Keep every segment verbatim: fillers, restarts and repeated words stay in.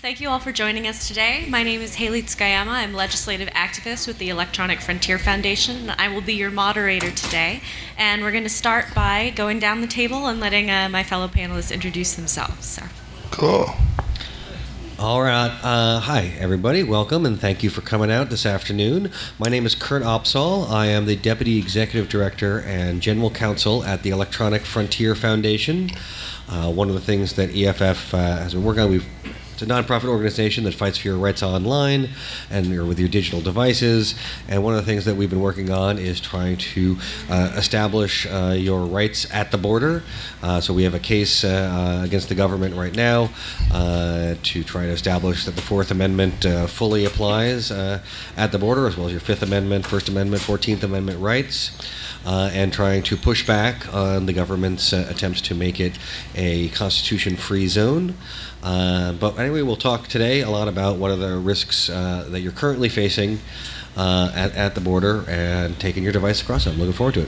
Thank you all for joining us today. My name is Haley Tsukayama. I'm legislative activist with the Electronic Frontier Foundation. I will be your moderator today. And we're going to start by going down the table and letting uh, my fellow panelists introduce themselves. So. Cool. All right. Uh, hi, everybody. Welcome, and thank you for coming out this afternoon. My name is Kurt Opsahl. I am the Deputy Executive Director and General Counsel at the Electronic Frontier Foundation. Uh, one of the things that E F F uh, has been working on, we've It's a nonprofit organization that fights for your rights online and or with your digital devices. And one of the things that we've been working on is trying to uh, establish uh, your rights at the border. Uh, so we have a case uh, against the government right now uh, to try to establish that the Fourth Amendment uh, fully applies uh, at the border, as well as your Fifth Amendment, First Amendment, Fourteenth Amendment rights. Uh, and trying to push back on the government's uh, attempts to make it a constitution-free zone. Uh, but anyway, we'll talk today a lot about what are the risks uh, that you're currently facing uh, at, at the border and taking your device across it. I'm looking forward to it.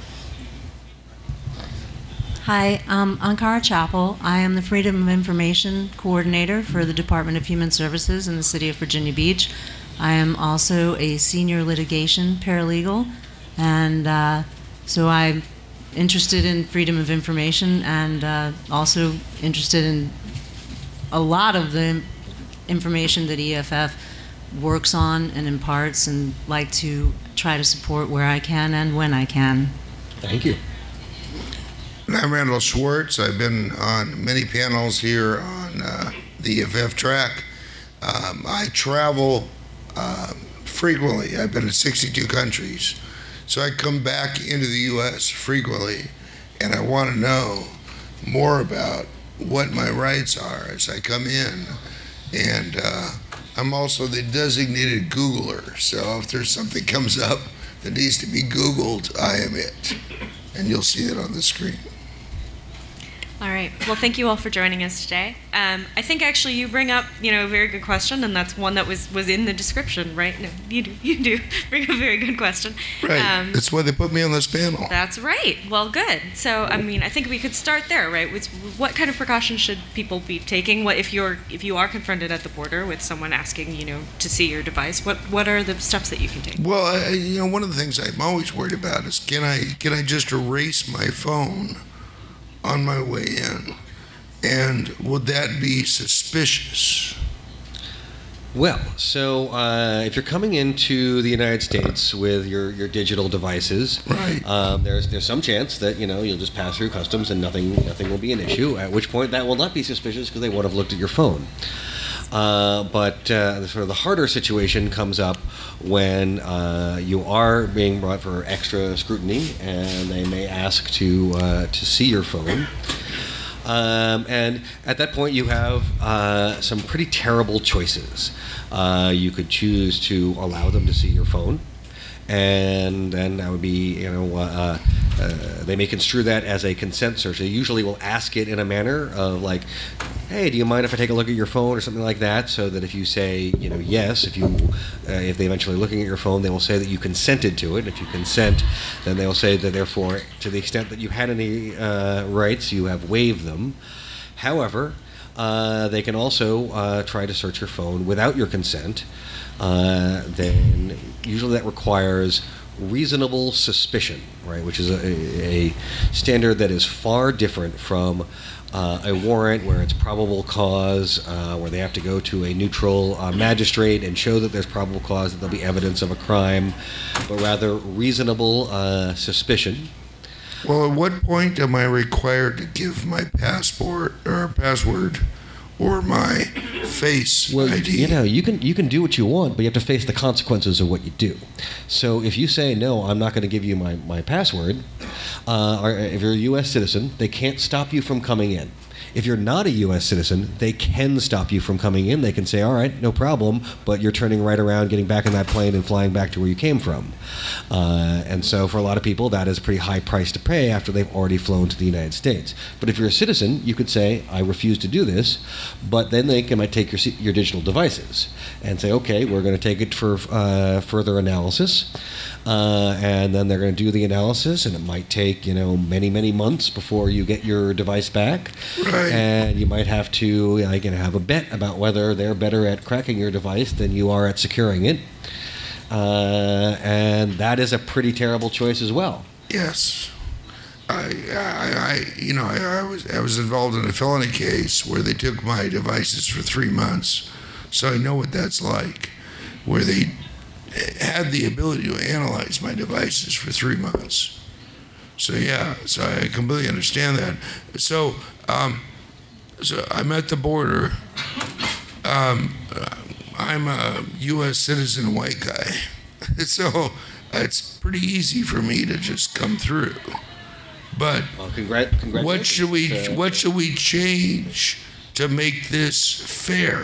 Hi, I'm Ankara Chappell. I am the Freedom of Information Coordinator for the Department of Human Services in the city of Virginia Beach. I am also a senior litigation paralegal. And uh, so I'm interested in freedom of information and uh, also interested in a lot of the information that E F F works on and imparts, and like to try to support where I can and when I can. Thank you. And I'm Randall Schwartz. I've been on many panels here on uh, the E F F track. Um, I travel uh, frequently. I've been in sixty-two countries. So I come back into the U S frequently, and I want to know more about what my rights are as I come in. And uh, I'm also the designated Googler, so if there's something comes up that needs to be Googled, I am it. And you'll see it on the screen. All right. Well, thank you all for joining us today. Um, I think actually you bring up, you know, a very good question, and that's one that was, was in the description, right? No, you do. You do bring up a very good question. Right. Um, That's why they put me on this panel. That's right. Well, good. So, I mean, I think we could start there, right? With what kind of precautions should people be taking? What if you're if you are confronted at the border with someone asking, you know, to see your device? What what are the steps that you can take? Well, I, you know, one of the things I'm always worried about is can I can I just erase my phone on my way in, and would that be suspicious? Well, so uh, if you're coming into the United States with your, your digital devices, right. um, there's there's some chance that you know you'll just pass through customs and nothing nothing will be an issue. At which point that will not be suspicious because they would have looked at your phone. Uh, but uh, the, sort of the harder situation comes up when uh, you are being brought for extra scrutiny, and they may ask to uh, to see your phone. Um, and at that point, you have uh, some pretty terrible choices. Uh, you could choose to allow them to see your phone, and then that would be, you know, uh, uh, they may construe that as a consent search. They usually will ask it in a manner of like, hey, do you mind if I take a look at your phone or something like that? So that if you say, you know, yes, if you, uh, if they eventually looking at your phone, they will say that you consented to it. If you consent, then they will say that therefore, to the extent that you had any uh, rights, you have waived them. However, uh, they can also uh, try to search your phone without your consent. Uh, then usually that requires reasonable suspicion, right, which is a, a standard that is far different from uh, a warrant where it's probable cause, uh, where they have to go to a neutral uh, magistrate and show that there's probable cause that there'll be evidence of a crime, but rather reasonable uh, suspicion. Well, at what point am I required to give my passport or password or my face well, I D? You know, you can you can do what you want, but you have to face the consequences of what you do. So if you say, no, I'm not going to give you my, my password, uh, or if you're a U S citizen, they can't stop you from coming in. If you're not a U S citizen, they can stop you from coming in. They can say, all right, no problem, but you're turning right around, getting back in that plane and flying back to where you came from. Uh, and so for a lot of people, that is a pretty high price to pay after they've already flown to the United States. But if you're a citizen, you could say, I refuse to do this, but then they can, might take your, your digital devices and say, okay, we're going to take it for uh, further analysis. Uh, and then they're going to do the analysis, and it might take, you know, many, many months before you get your device back. Right. Right. And you might have to, like, you know, have a bet about whether they're better at cracking your device than you are at securing it. Uh, and that is a pretty terrible choice as well. Yes. I, I, I you know, I, I was I was involved in a felony case where they took my devices for three months, so I know what that's like, where they had the ability to analyze my devices for three months. So yeah, so I completely understand that. So, um, so I'm at the border. Um, I'm a U S citizen white guy, so it's pretty easy for me to just come through. But well, congrat- congratulations. what should we uh, what should we change to make this fair?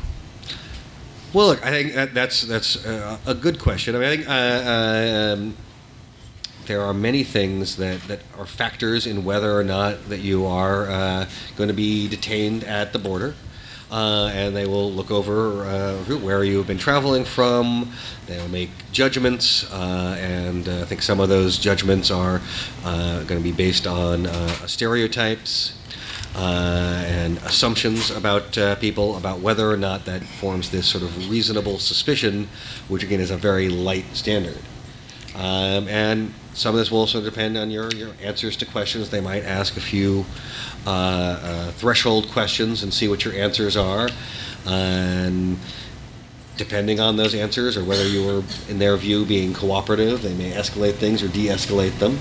Well, look, I think that that's that's uh, a good question. I mean, I think uh, uh, um, there are many things that, that are factors in whether or not that you are uh, going to be detained at the border. Uh, and they will look over uh, where you have been traveling from. They'll make judgments, uh, and uh, I think some of those judgments are uh, going to be based on uh, stereotypes uh, and assumptions about uh, people, about whether or not that forms this sort of reasonable suspicion, which again is a very light standard. Um, and some of this will also depend on your, your answers to questions. They might ask a few uh, uh, threshold questions and see what your answers are. And depending on those answers, or whether you were, in their view, being cooperative, they may escalate things or de-escalate them.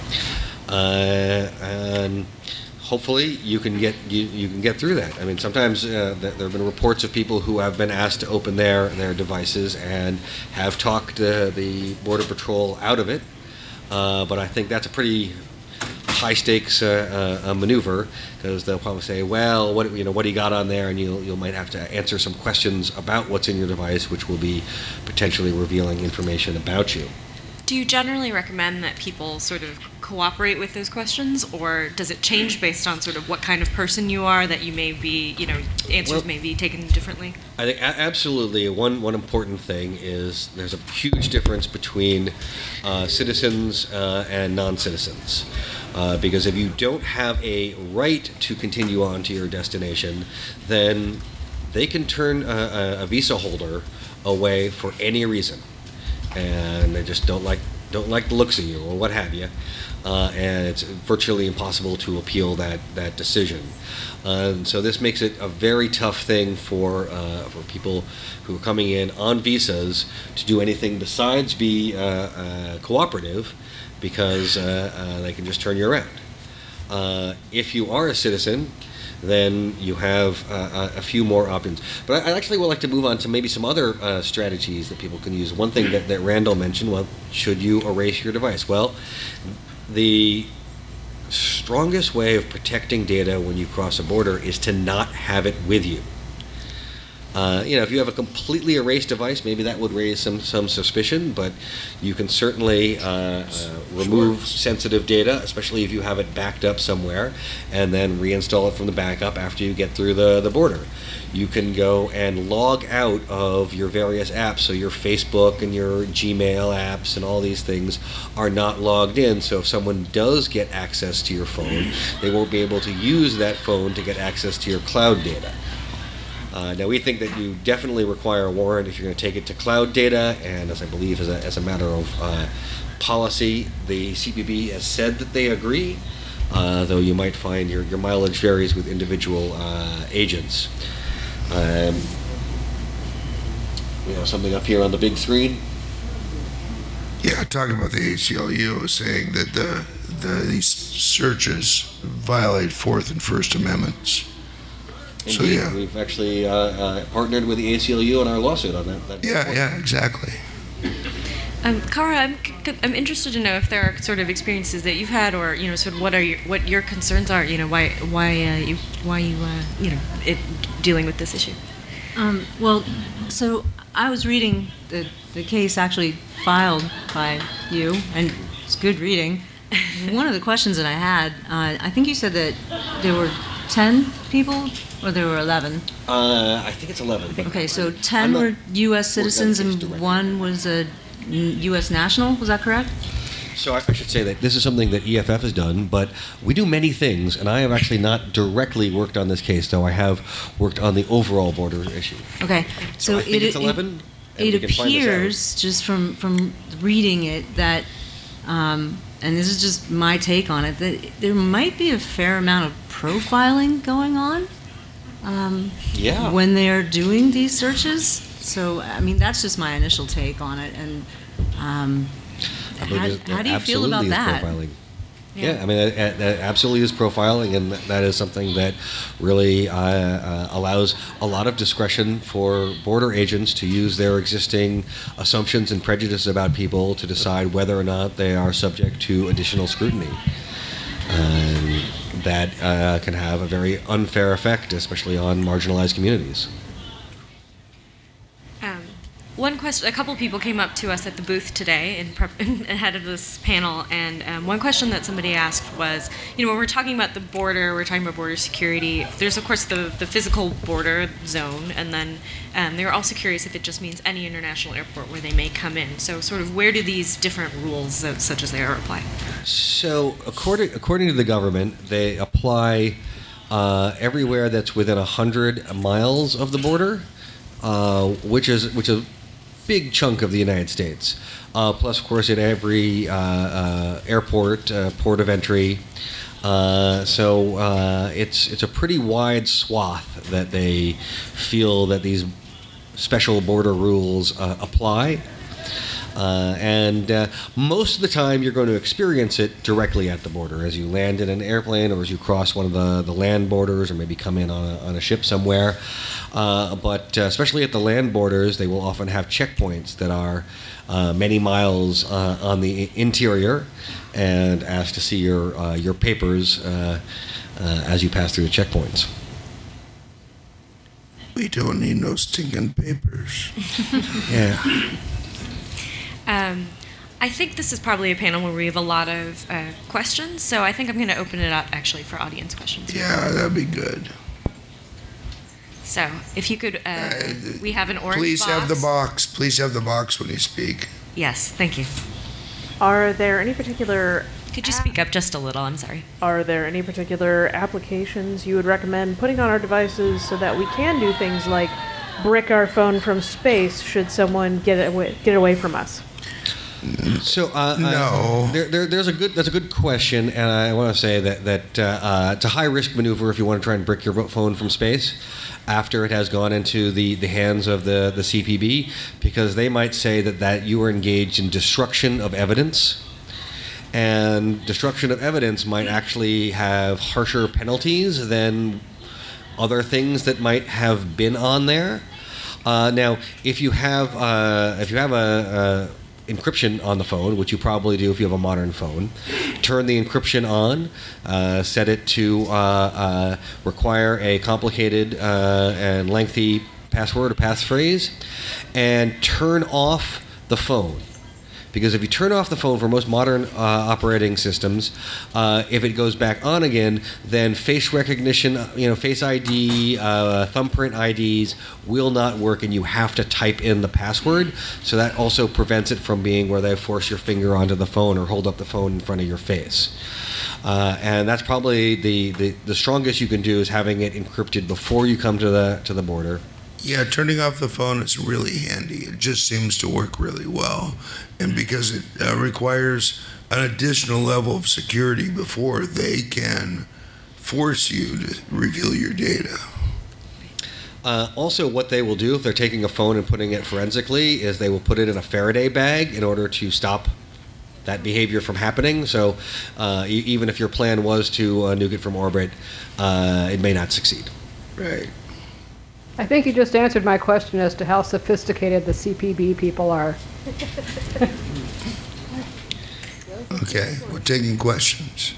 Uh, and hopefully you can get you, you can get through that. I mean, sometimes uh, th- there have been reports of people who have been asked to open their, their devices and have talked uh, the Border Patrol out of it. Uh, but I think that's a pretty high stakes uh, uh, maneuver, because they'll probably say, "Well, what you know, what do you got on there?" And you you might have to answer some questions about what's in your device, which will be potentially revealing information about you. Do you generally recommend that people sort of cooperate with those questions, or does it change based on sort of what kind of person you are, that you may be, you know, answers Well, may be taken differently? I think a- absolutely one one important thing is there's a huge difference between uh, citizens uh, and non-citizens. Uh, because if you don't have a right to continue on to your destination, then they can turn a, a, a visa holder away for any reason, and they just don't like don't like the looks of you or what have you, uh, and it's virtually impossible to appeal that that decision. Uh, and so this makes it a very tough thing for uh, for people who are coming in on visas to do anything besides be uh, uh, cooperative, because uh, uh, they can just turn you around. Uh, if you are a citizen, then you have uh, a few more options. But I, I actually would like to move on to maybe some other uh, strategies that people can use. One thing that, that Randall mentioned, well, should you erase your device? Well, the strongest way of protecting data when you cross a border is to not have it with you. Uh, you know, if you have a completely erased device, maybe that would raise some, some suspicion, but you can certainly uh, uh, remove sensitive data, especially if you have it backed up somewhere, and then reinstall it from the backup after you get through the, the border. You can go and log out of your various apps, so your Facebook and your Gmail apps and all these things are not logged in, so if someone does get access to your phone, they won't be able to use that phone to get access to your cloud data. Uh, now, we think that you definitely require a warrant if you're going to take it to cloud data, and as I believe as a, as a matter of uh, policy, the C P B has said that they agree, uh, though you might find your, your mileage varies with individual uh, agents. Um, we have something up here on the big screen. Yeah, talking about the A C L U, saying that the, the these searches violate Fourth and First Amendments. Indeed, So, yeah. we've actually uh, uh, partnered with the A C L U on our lawsuit on that. that Yeah, yeah, exactly. Um, Cara, I'm, c- I'm interested to know if there are sort of experiences that you've had, or you know, sort of what are your what your concerns are. You know, why why uh, you why you uh, you know it, dealing with this issue. Um, well, so I was reading the, the case actually filed by you, and it's good reading. One of the questions that I had, uh, I think you said that there were ten people, or there were eleven? Uh, I think it's eleven. but Okay, so I'm ten not- were U S citizens Well, that is and direct. one was a U S national, was that correct? So I, I should say that this is something that E F F has done, but we do many things, and I have actually not directly worked on this case, though I have worked on the overall border issue. Okay, So, so I think it, it's it- eleven. and It we can find this out. appears, just from, from reading it, that, um, and this is just my take on it, that there might be a fair amount of profiling going on um, Yeah. when they're doing these searches. So, I mean, that's just my initial take on it. And um, I believe how, it- how do you feel absolutely about is that? Profiling. Yeah. Yeah, I mean, that, that- that absolutely is profiling, and that is something that really uh, uh, allows a lot of discretion for border agents to use their existing assumptions and prejudices about people to decide whether or not they are subject to additional scrutiny. And that uh, can have a very unfair effect, especially on marginalized communities. Um, one question, a couple people came up to us at the booth today in prep, ahead of this panel, and um, one question that somebody asked was, you know, when we're talking about the border, we're talking about border security. There's of course the the physical border zone, and then um, they were also curious if it just means any international airport where they may come in. So, sort of, where do these different rules, uh, such as they are, apply? So, according according to the government, they apply uh, everywhere that's within a hundred miles of the border, uh, which is which is a big chunk of the United States. Uh, plus, of course, at every uh, uh, airport, uh, port of entry. Uh, so uh, it's it's a pretty wide swath that they feel that these special border rules uh, apply. Uh, and uh, most of the time, you're going to experience it directly at the border as you land in an airplane or as you cross one of the, the land borders or maybe come in on a, on a ship somewhere. Uh, but uh, especially at the land borders, they will often have checkpoints that are uh, many miles uh, on the interior and ask to see your, uh, your papers uh, uh, as you pass through the checkpoints. We don't need no stinking papers. Yeah. Um, I think this is probably a panel where we have a lot of uh, questions, so I think I'm going to open it up actually for audience questions. Yeah, that'd be good. So, if you could, uh, we have an orange Please box. have the box. Please have the box when you speak. Yes, thank you. Are there any particular Could you speak up just a little? I'm sorry. Are there any particular applications you would recommend putting on our devices so that we can do things like brick our phone from space should someone get away, get away from us? So uh, No. uh, there, there, there's a good that's a good question, and I want to say that that uh, uh, it's a high risk maneuver if you want to try and brick your phone from space after it has gone into the, the hands of the, the C P B, because they might say that, that you are engaged in destruction of evidence. And destruction of evidence might actually have harsher penalties than other things that might have been on there. Uh, now, if you have uh, if you have a, a encryption on the phone, which you probably do if you have a modern phone, turn the encryption on, uh, set it to uh, uh, require a complicated uh, and lengthy password or passphrase, and turn off the phone. Because if you turn off the phone for most modern uh, operating systems, uh, if it goes back on again, then face recognition, you know, Face I D, uh, thumbprint I Ds will not work, and you have to type in the password. So that also prevents it from being where they force your finger onto the phone or hold up the phone in front of your face. Uh, and that's probably the, the, the strongest you can do is having it encrypted before you come to the to the border. Yeah, turning off the phone is really handy. It just seems to work really well. And because it uh, requires an additional level of security before they can force you to reveal your data. Uh, also, what they will do if they're taking a phone and putting it forensically is they will put it in a Faraday bag in order to stop that behavior from happening. So uh, e- even if your plan was to uh, nuke it from orbit, uh, it may not succeed. Right. I think you just answered my question as to how sophisticated the C P B people are. Okay, we're taking questions.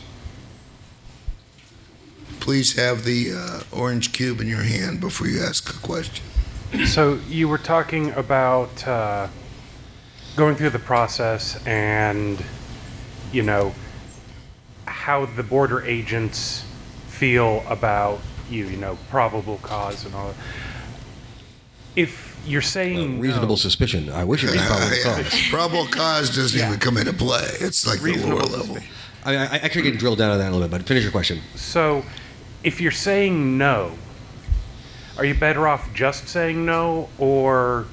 Please have the uh, orange cube in your hand before you ask a question. So you were talking about uh, going through the process and, you know, how the border agents feel about you, you know, probable cause and all that. if you're saying Reasonable no, suspicion. I wish it was probable Uh, yeah. cause. Probable cause doesn't even come into play. It's like the Reasonable lower level. suspicion. I, I I actually can drill down on that a little bit, but finish your question. So, if you're saying no, are you better off just saying no, or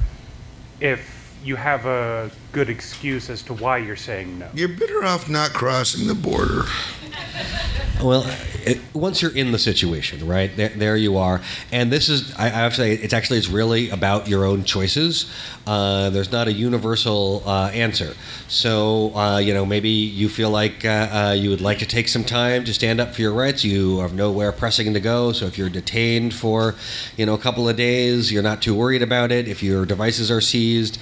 if you have a good excuse as to why you're saying no? You're better off not crossing the border. Well, it, once you're in the situation, right there, there you are, and this is I, I have to say it's actually it's really about your own choices. Uh, there's not a universal uh, answer. So uh, you know maybe you feel like uh, uh, you would like to take some time to stand up for your rights. You have nowhere pressing to go. So if you're detained for you know a couple of days, you're not too worried about it. If your devices are seized,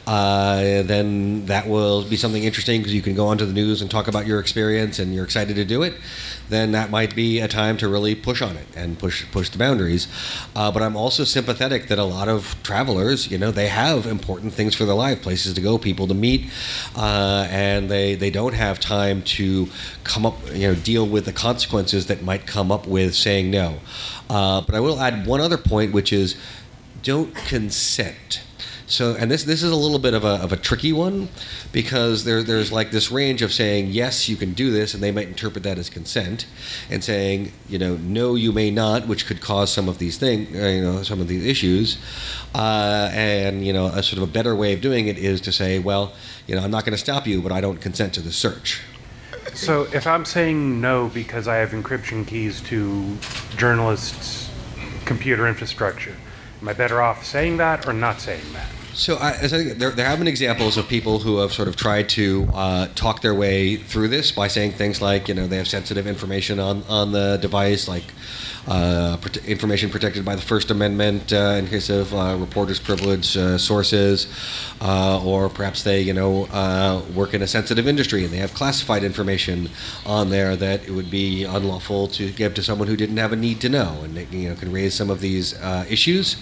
uh, then that will be something interesting because you can go onto the news and talk about your experience, and you're excited to do it. Then that might be a time to really push on it and push push the boundaries. Uh, but I'm also sympathetic that a lot of travelers, you know, they have important things for their life, places to go, people to meet, uh, and they, they don't have time to come up, you know, deal with the consequences that might come up with saying no. Uh, but I will add one other point, which is don't consent. So, and this this is a little bit of a of a tricky one, because there there's like this range of saying yes, you can do this, and they might interpret that as consent, and saying you know no, you may not, which could cause some of these things, you know, some of these issues, uh, and you know a sort of a better way of doing it is to say, well, you know, I'm not going to stop you, but I don't consent to the search. So if I'm saying no because I have encryption keys to journalists' computer infrastructure, am I better off saying that or not saying that? So I, as I think there, there have been examples of people who have sort of tried to uh, talk their way through this by saying things like, you know, they have sensitive information on, on the device, like uh, prote- information protected by the First Amendment uh, in case of uh, reporters' privilege uh, sources, uh, or perhaps they, you know, uh, work in a sensitive industry and they have classified information on there that it would be unlawful to give to someone who didn't have a need to know, and it, you know, can raise some of these uh, issues.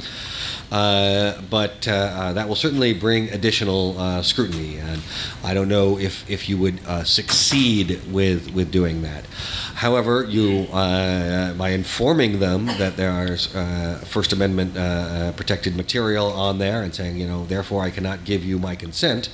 Uh, but uh, uh, that will certainly bring additional uh, scrutiny, and I don't know if, if you would uh, succeed with with doing that. However, you uh, by informing them that there is uh, First Amendment uh, uh, protected material on there, and saying, you know, therefore I cannot give you my consent.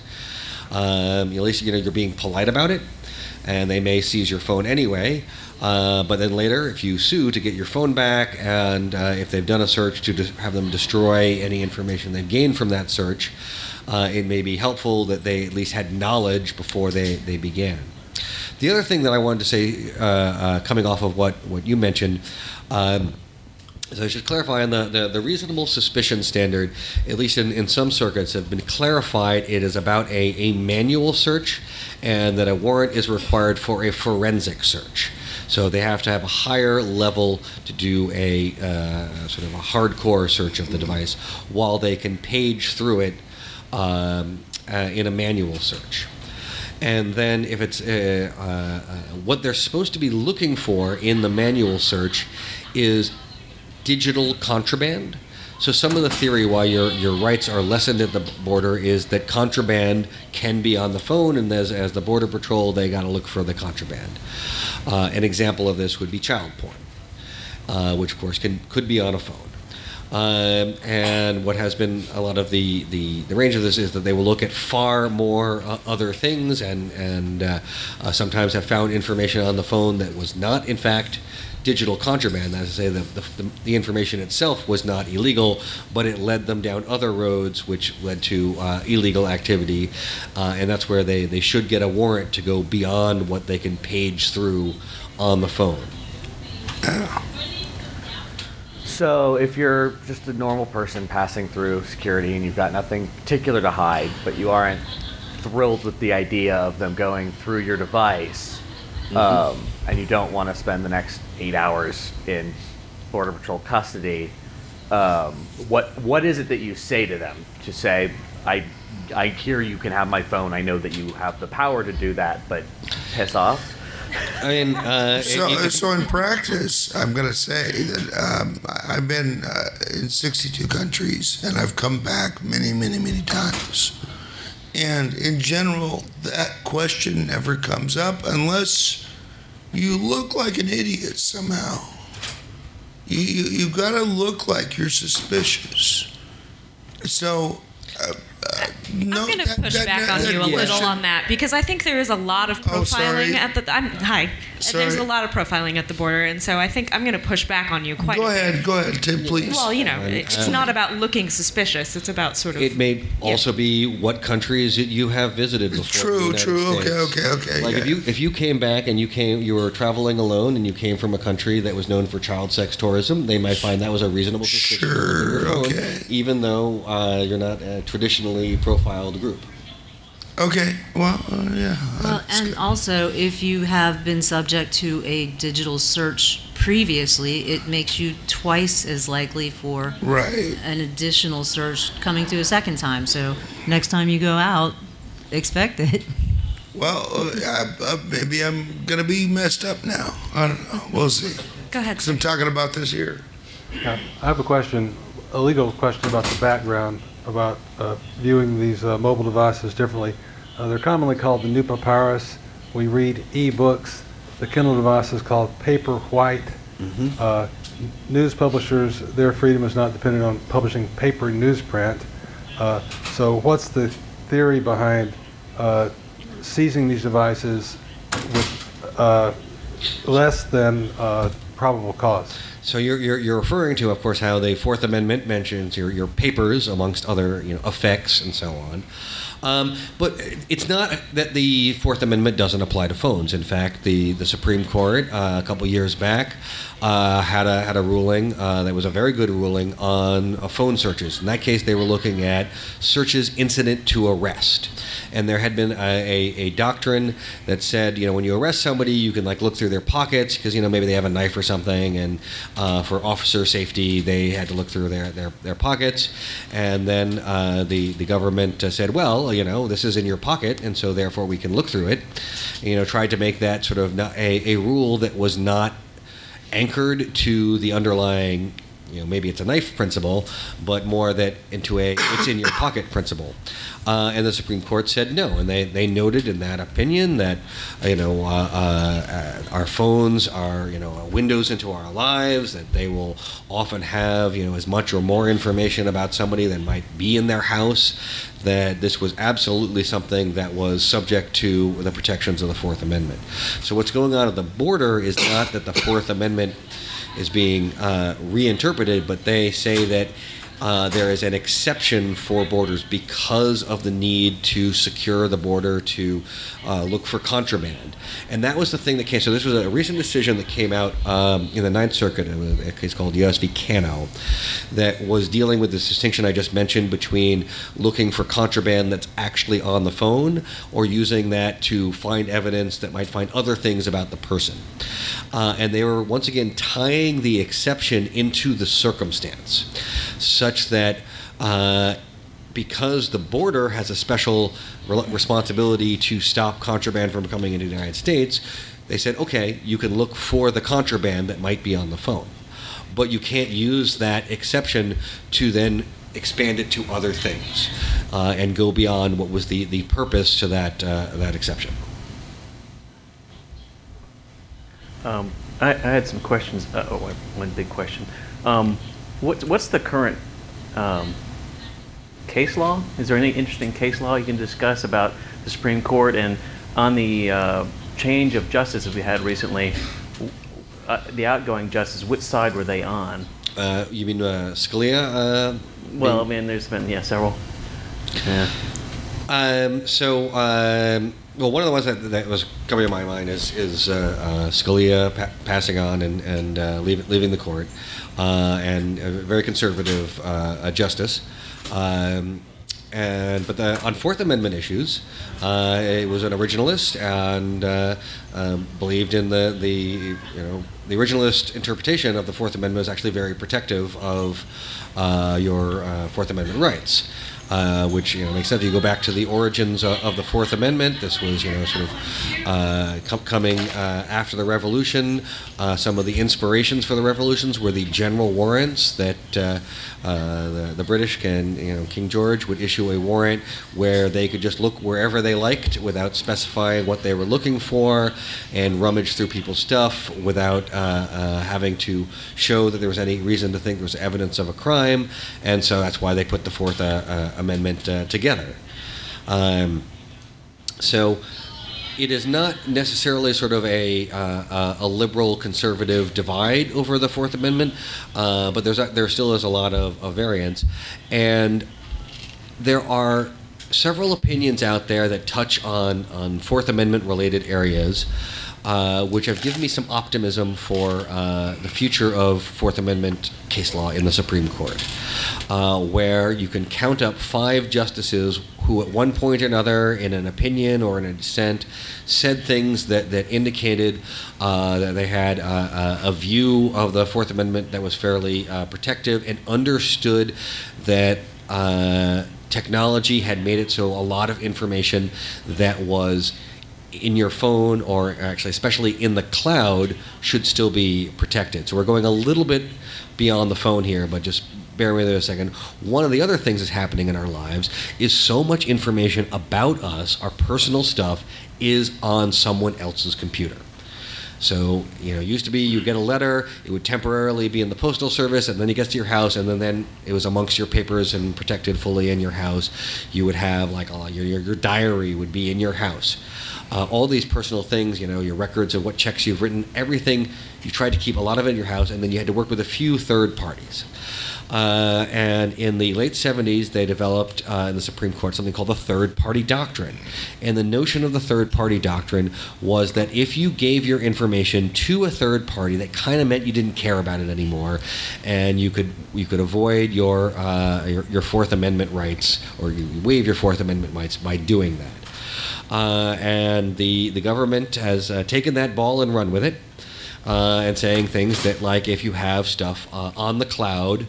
Um, at least you know you're being polite about it, and they may seize your phone anyway. Uh, but then later, if you sue to get your phone back, and uh, if they've done a search, to dis- have them destroy any information they've gained from that search, uh, it may be helpful that they at least had knowledge before they, they began. The other thing that I wanted to say, uh, uh, coming off of what, what you mentioned, um, so I should clarify on the, the, the reasonable suspicion standard, at least in, in some circuits, have been clarified. It is about a, a manual search, and that a warrant is required for a forensic search. So they have to have a higher level to do a uh, sort of a hardcore search of the device, while they can page through it um, uh, in a manual search. And then if it's uh, uh, uh, what they're supposed to be looking for in the manual search is digital contraband. So some of the theory why your your rights are lessened at the border is that contraband can be on the phone, and as, as the Border Patrol, they got to look for the contraband. Uh, an example of this would be child porn, uh, which of course can could be on a phone. Um, and what has been a lot of the, the, the range of this is that they will look at far more uh, other things, and, and uh, uh, sometimes have found information on the phone that was not, in fact, digital contraband. That is to say, the, the, the information itself was not illegal, but it led them down other roads which led to uh, illegal activity. Uh, and that's where they, they should get a warrant to go beyond what they can page through on the phone. So if you're just a normal person passing through security and you've got nothing particular to hide, but you aren't thrilled with the idea of them going through your device, mm-hmm. um, and you don't want to spend the next eight hours in Border Patrol custody, um, what what is it that you say to them? To say, I, I hear you can have my phone, I know that you have the power to do that, but piss off? I mean, uh, So, it- it- so in practice, I'm going to say that um, I've been uh, in sixty-two countries, and I've come back many, many, many times. And in general, that question never comes up unless you look like an idiot somehow. You, you, you've got to look like you're suspicious. So, uh, uh, no, I'm going to that- push that- back that- on that you a little question- on that because I think there is a lot of Oh, sorry. profiling at the. I'm, hi. There's Sorry. a lot of profiling at the border, and so I think I'm going to push back on you quite. Go a bit. ahead, go ahead, Tim, please. Well, you know, And, it's um, not about looking suspicious. It's about sort of. It may also be what countries that you have visited before. the True, United true. Okay, States. okay, okay. Like yeah. if you if you came back and you came you were traveling alone and you came from a country that was known for child sex tourism, they might find that was a reasonable suspicion. to look at your Sure, phone, okay. Even though uh, you're not a traditionally profiled group. Okay, well, uh, yeah. Well, that's and good. also, if you have been subject to a digital search previously, it makes you twice as likely for Right. an additional search coming through a second time. So next time you go out, expect it. Well, uh, I, uh, maybe I'm going to be messed up now. I don't know. We'll see. Go ahead. Because I'm talking about this here. Yeah, I have a question, a legal question about the background, about uh, viewing these uh, mobile devices differently. Uh, they're commonly called the new papyrus. We read e-books. The Kindle device is called paper white. Uh, news publishers, their freedom is not dependent on publishing paper newsprint. Uh, so what's the theory behind uh, seizing these devices with uh, less than uh, probable cause? So you're, you're, you're referring to, of course, how the Fourth Amendment mentions your, your papers amongst other you know, effects and so on. Um, but it's not that the Fourth Amendment doesn't apply to phones. In fact, the, the Supreme Court uh, a couple years back uh, had a had a ruling uh, that was a very good ruling on uh, phone searches. In that case, they were looking at searches incident to arrest, and there had been a, a, a doctrine that said, you know, when you arrest somebody, you can like look through their pockets because you know maybe they have a knife or something, and uh, for officer safety, they had to look through their their, their pockets, and then uh, the the government uh, said, well, you know, this is in your pocket, and so therefore we can look through it. You know, tried to make that sort of not a, a rule that was not anchored to the underlying, you know, maybe it's a knife principle, but more that into a it's in your pocket principle. Uh, and the Supreme Court said no, and they, they noted in that opinion that, you know, uh, uh, our phones are, you know, windows into our lives, that they will often have, you know, as much or more information about somebody than might be in their house, that this was absolutely something that was subject to the protections of the Fourth Amendment. So what's going on at the border is not that the Fourth Amendment is being uh, reinterpreted, but they say that uh, there is an exception for borders because of the need to secure the border, to uh, look for contraband. And that was the thing that came. So this was a recent decision that came out um, in the Ninth Circuit, a case called U S v. Cano, that was dealing with this distinction I just mentioned between looking for contraband that's actually on the phone or using that to find evidence that might find other things about the person. Uh, and they were once again tying the exception into the circumstance, such that uh, because the border has a special re- responsibility to stop contraband from coming into the United States, they said, okay, you can look for the contraband that might be on the phone, but you can't use that exception to then expand it to other things uh, and go beyond what was the, the purpose to that uh, that exception. Um, I, I had some questions. Uh, oh, one big question. Um, what, what's the current um, case law? Is there any interesting case law you can discuss about the Supreme Court and on the uh, change of justices we had recently? Uh, the outgoing justice, which side were they on? Uh, you mean uh, Scalia? Uh, Well, I being- mean, there's been yeah several. Yeah. Um, so, um, well, one of the ones that, that was coming to my mind is is uh, uh, Scalia pa- passing on and and uh, leave, leaving the court, uh, and a very conservative uh, justice. Um, and but the, on Fourth Amendment issues, uh, it was an originalist and uh, um, believed in the the you know the originalist interpretation of the Fourth Amendment was actually very protective of uh, your uh, Fourth Amendment rights. Uh, which you know makes sense. You go back to the origins of, of the Fourth Amendment. This was you know sort of uh, com- coming uh, after the Revolution. Uh, some of the inspirations for the revolutions were the general warrants that uh, uh, the, the British can, you know, King George would issue a warrant where they could just look wherever they liked without specifying what they were looking for, and rummage through people's stuff without uh, uh, having to show that there was any reason to think there was evidence of a crime, and so that's why they put the Fourth uh, uh, Amendment uh, together. Um, so it is not necessarily sort of a uh, a liberal conservative divide over the Fourth Amendment, uh, but there's a, there still is a lot of, of variance, and there are several opinions out there that touch on on Fourth Amendment related areas, uh, which have given me some optimism for uh, the future of Fourth Amendment case law in the Supreme Court, uh, where you can count up five justices who at one point or another, in an opinion or in a dissent, said things that, that indicated uh, that they had uh, a view of the Fourth Amendment that was fairly uh, protective, and understood that uh, technology had made it so a lot of information that was in your phone, or actually especially in the cloud, should still be protected. So we're going a little bit beyond the phone here, but just bear with me a second. One of the other things that's happening in our lives is so much information about us, our personal stuff, is on someone else's computer. So, you know, it used to be you get a letter, it would temporarily be in the postal service, and then it gets to your house, and then, then it was amongst your papers and protected fully in your house. You would have, like, oh, your, your, your diary would be in your house. Uh, all these personal things, you know, your records of what checks you've written, everything, you tried to keep a lot of it in your house, and then you had to work with a few third parties. Uh, and in the late seventies, they developed uh, in the Supreme Court something called the third-party doctrine. And the notion of the third-party doctrine was that if you gave your information to a third party, that kind of meant you didn't care about it anymore, and you could you could avoid your uh, your, your Fourth Amendment rights, or you waive your Fourth Amendment rights by doing that. Uh, and the the government has uh, taken that ball and run with it, uh, and saying things that, like, if you have stuff uh, on the cloud,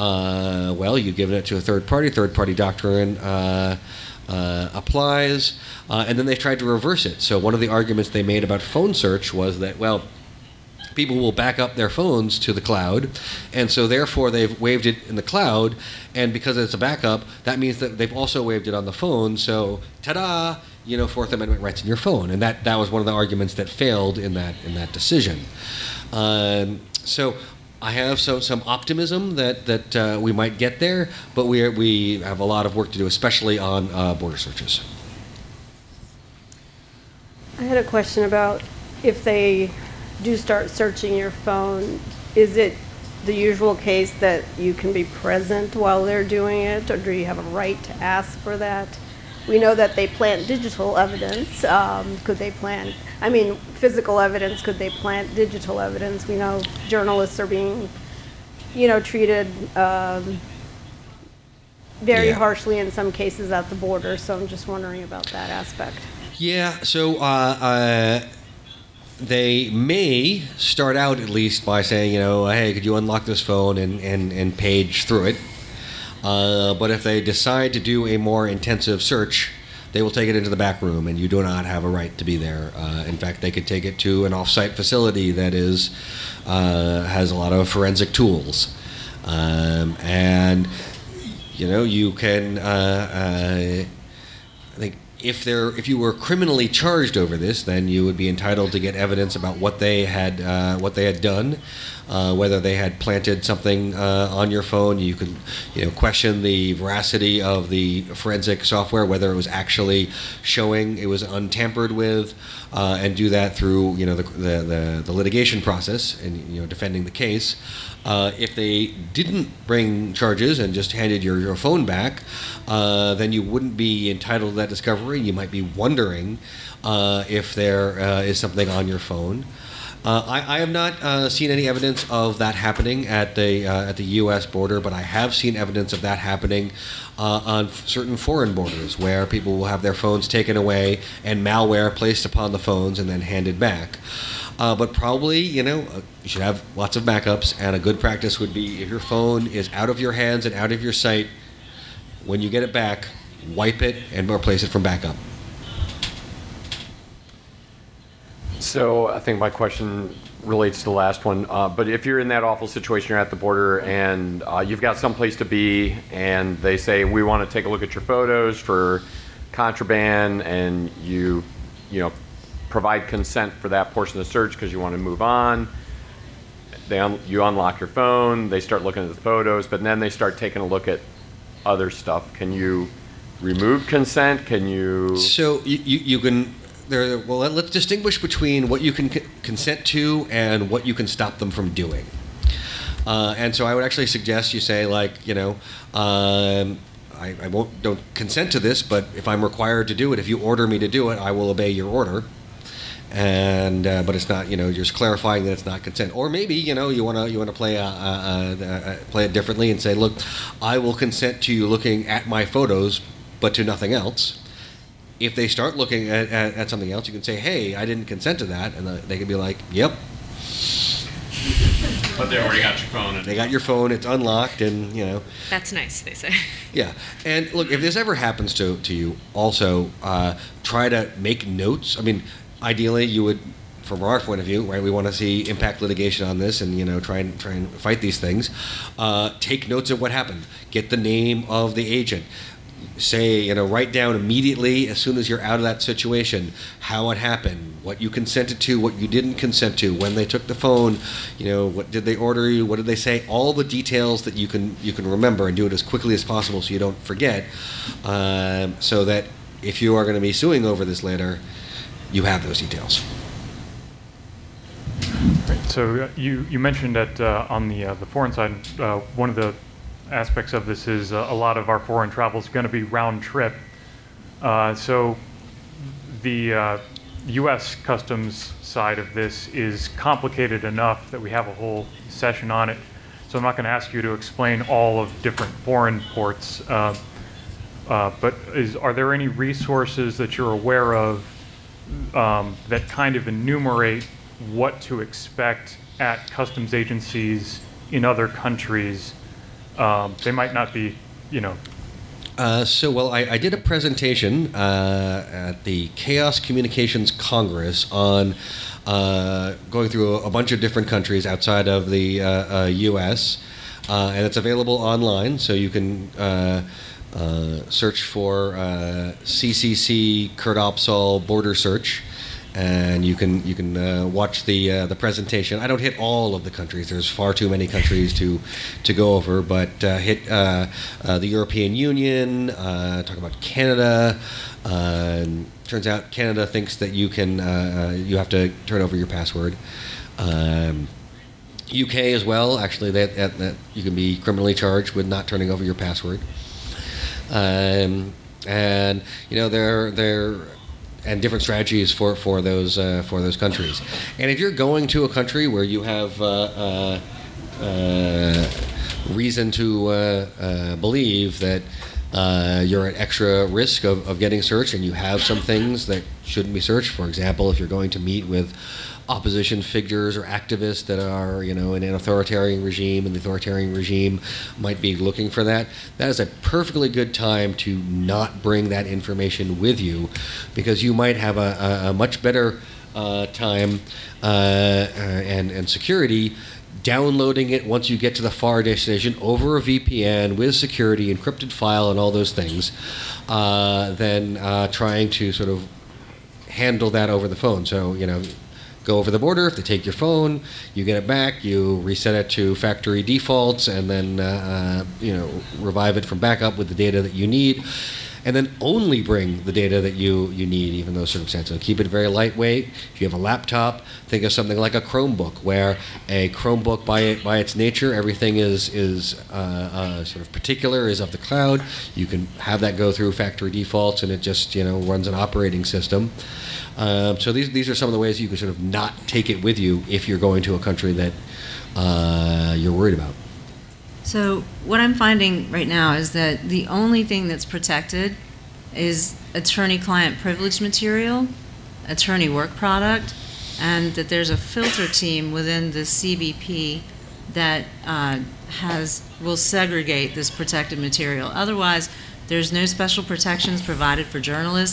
Uh, well, you've given it to a third party, third party doctrine uh, uh, applies, uh, and then they tried to reverse it. So one of the arguments they made about phone search was that, well, people will back up their phones to the cloud, and so therefore they've waived it in the cloud, and because it's a backup, that means that they've also waived it on the phone, so ta-da, you know, Fourth Amendment rights in your phone. And that, that was one of the arguments that failed in that, in that decision. Um, so I have so, some optimism that, that uh, we might get there, but we, are, we have a lot of work to do, especially on uh, border searches. I had a question about if they do start searching your phone, is it the usual case that you can be present while they're doing it, or do you have a right to ask for that? We know that they plant digital evidence. Um, could they plant, I mean, physical evidence, could they plant digital evidence? We know journalists are being, you know, treated um, very Yeah. harshly in some cases at the border, so I'm just wondering about that aspect. Yeah, so uh, uh, they may start out at least by saying, you know, hey, could you unlock this phone and, and, and page through it? Uh, but if they decide to do a more intensive search, they will take it into the back room, and you do not have a right to be there. Uh, in fact, they could take it to an off-site facility that is uh, has a lot of forensic tools, um, and you know you can. Uh, uh, I think if there, if you were criminally charged over this, then you would be entitled to get evidence about what they had uh, what they had done. Uh, whether they had planted something uh, on your phone, you could, you know, question the veracity of the forensic software, whether it was actually showing it was untampered with, uh, and do that through, you know, the, the, the, the litigation process and, you know, defending the case. Uh, if they didn't bring charges and just handed your, your phone back, uh, then you wouldn't be entitled to that discovery. You might be wondering uh, if there uh, is something on your phone. Uh, I, I have not uh, seen any evidence of that happening at the uh, at the U S border, but I have seen evidence of that happening uh, on f- certain foreign borders, where people will have their phones taken away and malware placed upon the phones and then handed back. Uh, but probably, you know, uh, you should have lots of backups, and a good practice would be, if your phone is out of your hands and out of your sight, when you get it back, wipe it and replace it from backup. So I think my question relates to the last one, uh, but if you're in that awful situation, you're at the border and uh, you've got someplace to be, and they say, we want to take a look at your photos for contraband, and you, you know, provide consent for that portion of the search because you want to move on. They un- you unlock your phone, they start looking at the photos, but then they start taking a look at other stuff. Can you remove consent? Can you? So you, you, you can. There, well, let, let's distinguish between what you can c- consent to and what you can stop them from doing. Uh, and so I would actually suggest you say, like, you know, um, I, I won't don't consent to this, but if I'm required to do it, if you order me to do it, I will obey your order. And uh, but it's not, you know, you're just clarifying that it's not consent. Or maybe, you know, you want to you want to play a, a, a, a, play it differently and say, look, I will consent to you looking at my photos, but to nothing else. If they start looking at, at, at something else, you can say, hey, I didn't consent to that. And they can be like, yep. But they already got your phone. And they got your phone, it's unlocked, and, you know. That's nice, they say. Yeah. And look, if this ever happens to, to you, also uh, try to make notes. I mean, ideally, you would, from our point of view, right, we want to see impact litigation on this and, you know, try and try and fight these things. Uh, take notes of what happened. Get the name of the agent. Say, you know, write down immediately as soon as you're out of that situation how it happened, what you consented to, what you didn't consent to, when they took the phone, you know, what did they order you, what did they say, all the details that you can you can remember, and do it as quickly as possible so you don't forget, um, so that if you are going to be suing over this later, you have those details. Right. So uh, you you mentioned that uh, on the uh, the foreign side, uh, one of the aspects of this is uh, a lot of our foreign travel is going to be round trip. Uh, so the uh, U S customs side of this is complicated enough that we have a whole session on it. So I'm not going to ask you to explain all of different foreign ports, uh, uh, but is, are there any resources that you're aware of um, that kind of enumerate what to expect at customs agencies in other countries? Um, they might not be, you know. Uh, so, well, I, I did a presentation uh, at the Chaos Communications Congress on uh, going through a, a bunch of different countries outside of the uh, uh, U S, uh, and it's available online, so you can uh, uh, search for uh, C C C Kurt Opsahl border search. And you can you can uh, watch the uh, the presentation. I don't hit all of the countries. There's far too many countries to to go over. But uh, hit uh, uh, the European Union. Uh, talk about Canada. Uh, turns out Canada thinks that you can uh, you have to turn over your password. Um, U K as well. Actually, that, that that you can be criminally charged with not turning over your password. Um, and you know they're they're. and different strategies for for those uh, for those countries. And if you're going to a country where you have uh, uh, uh, reason to uh, uh, believe that uh, you're at extra risk of, of getting searched, and you have some things that shouldn't be searched, for example, if you're going to meet with opposition figures or activists that are, you know, in an authoritarian regime, and the authoritarian regime might be looking for that, that is a perfectly good time to not bring that information with you, because you might have a, a, a much better uh, time uh, uh, and, and security downloading it once you get to the far destination over a V P N with security, encrypted file, and all those things, uh, than uh, trying to sort of handle that over the phone. So, you know, go over the border. If they take your phone, you get it back, you reset it to factory defaults, and then uh, you know, revive it from backup with the data that you need, and then only bring the data that you, you need, even those circumstances. So keep it very lightweight. If you have a laptop, think of something like a Chromebook, where a Chromebook, by it, by its nature, everything is is uh, uh, sort of particular, is of the cloud. You can have that go through factory defaults, and it just, you know, runs an operating system. Um, so these these are some of the ways you can sort of not take it with you if you're going to a country that uh, you're worried about. So what I'm finding right now is that the only thing that's protected is attorney-client privilege material, attorney work product, and that there's a filter team within the C B P that uh, has will segregate this protected material. Otherwise, there's no special protections provided for journalists.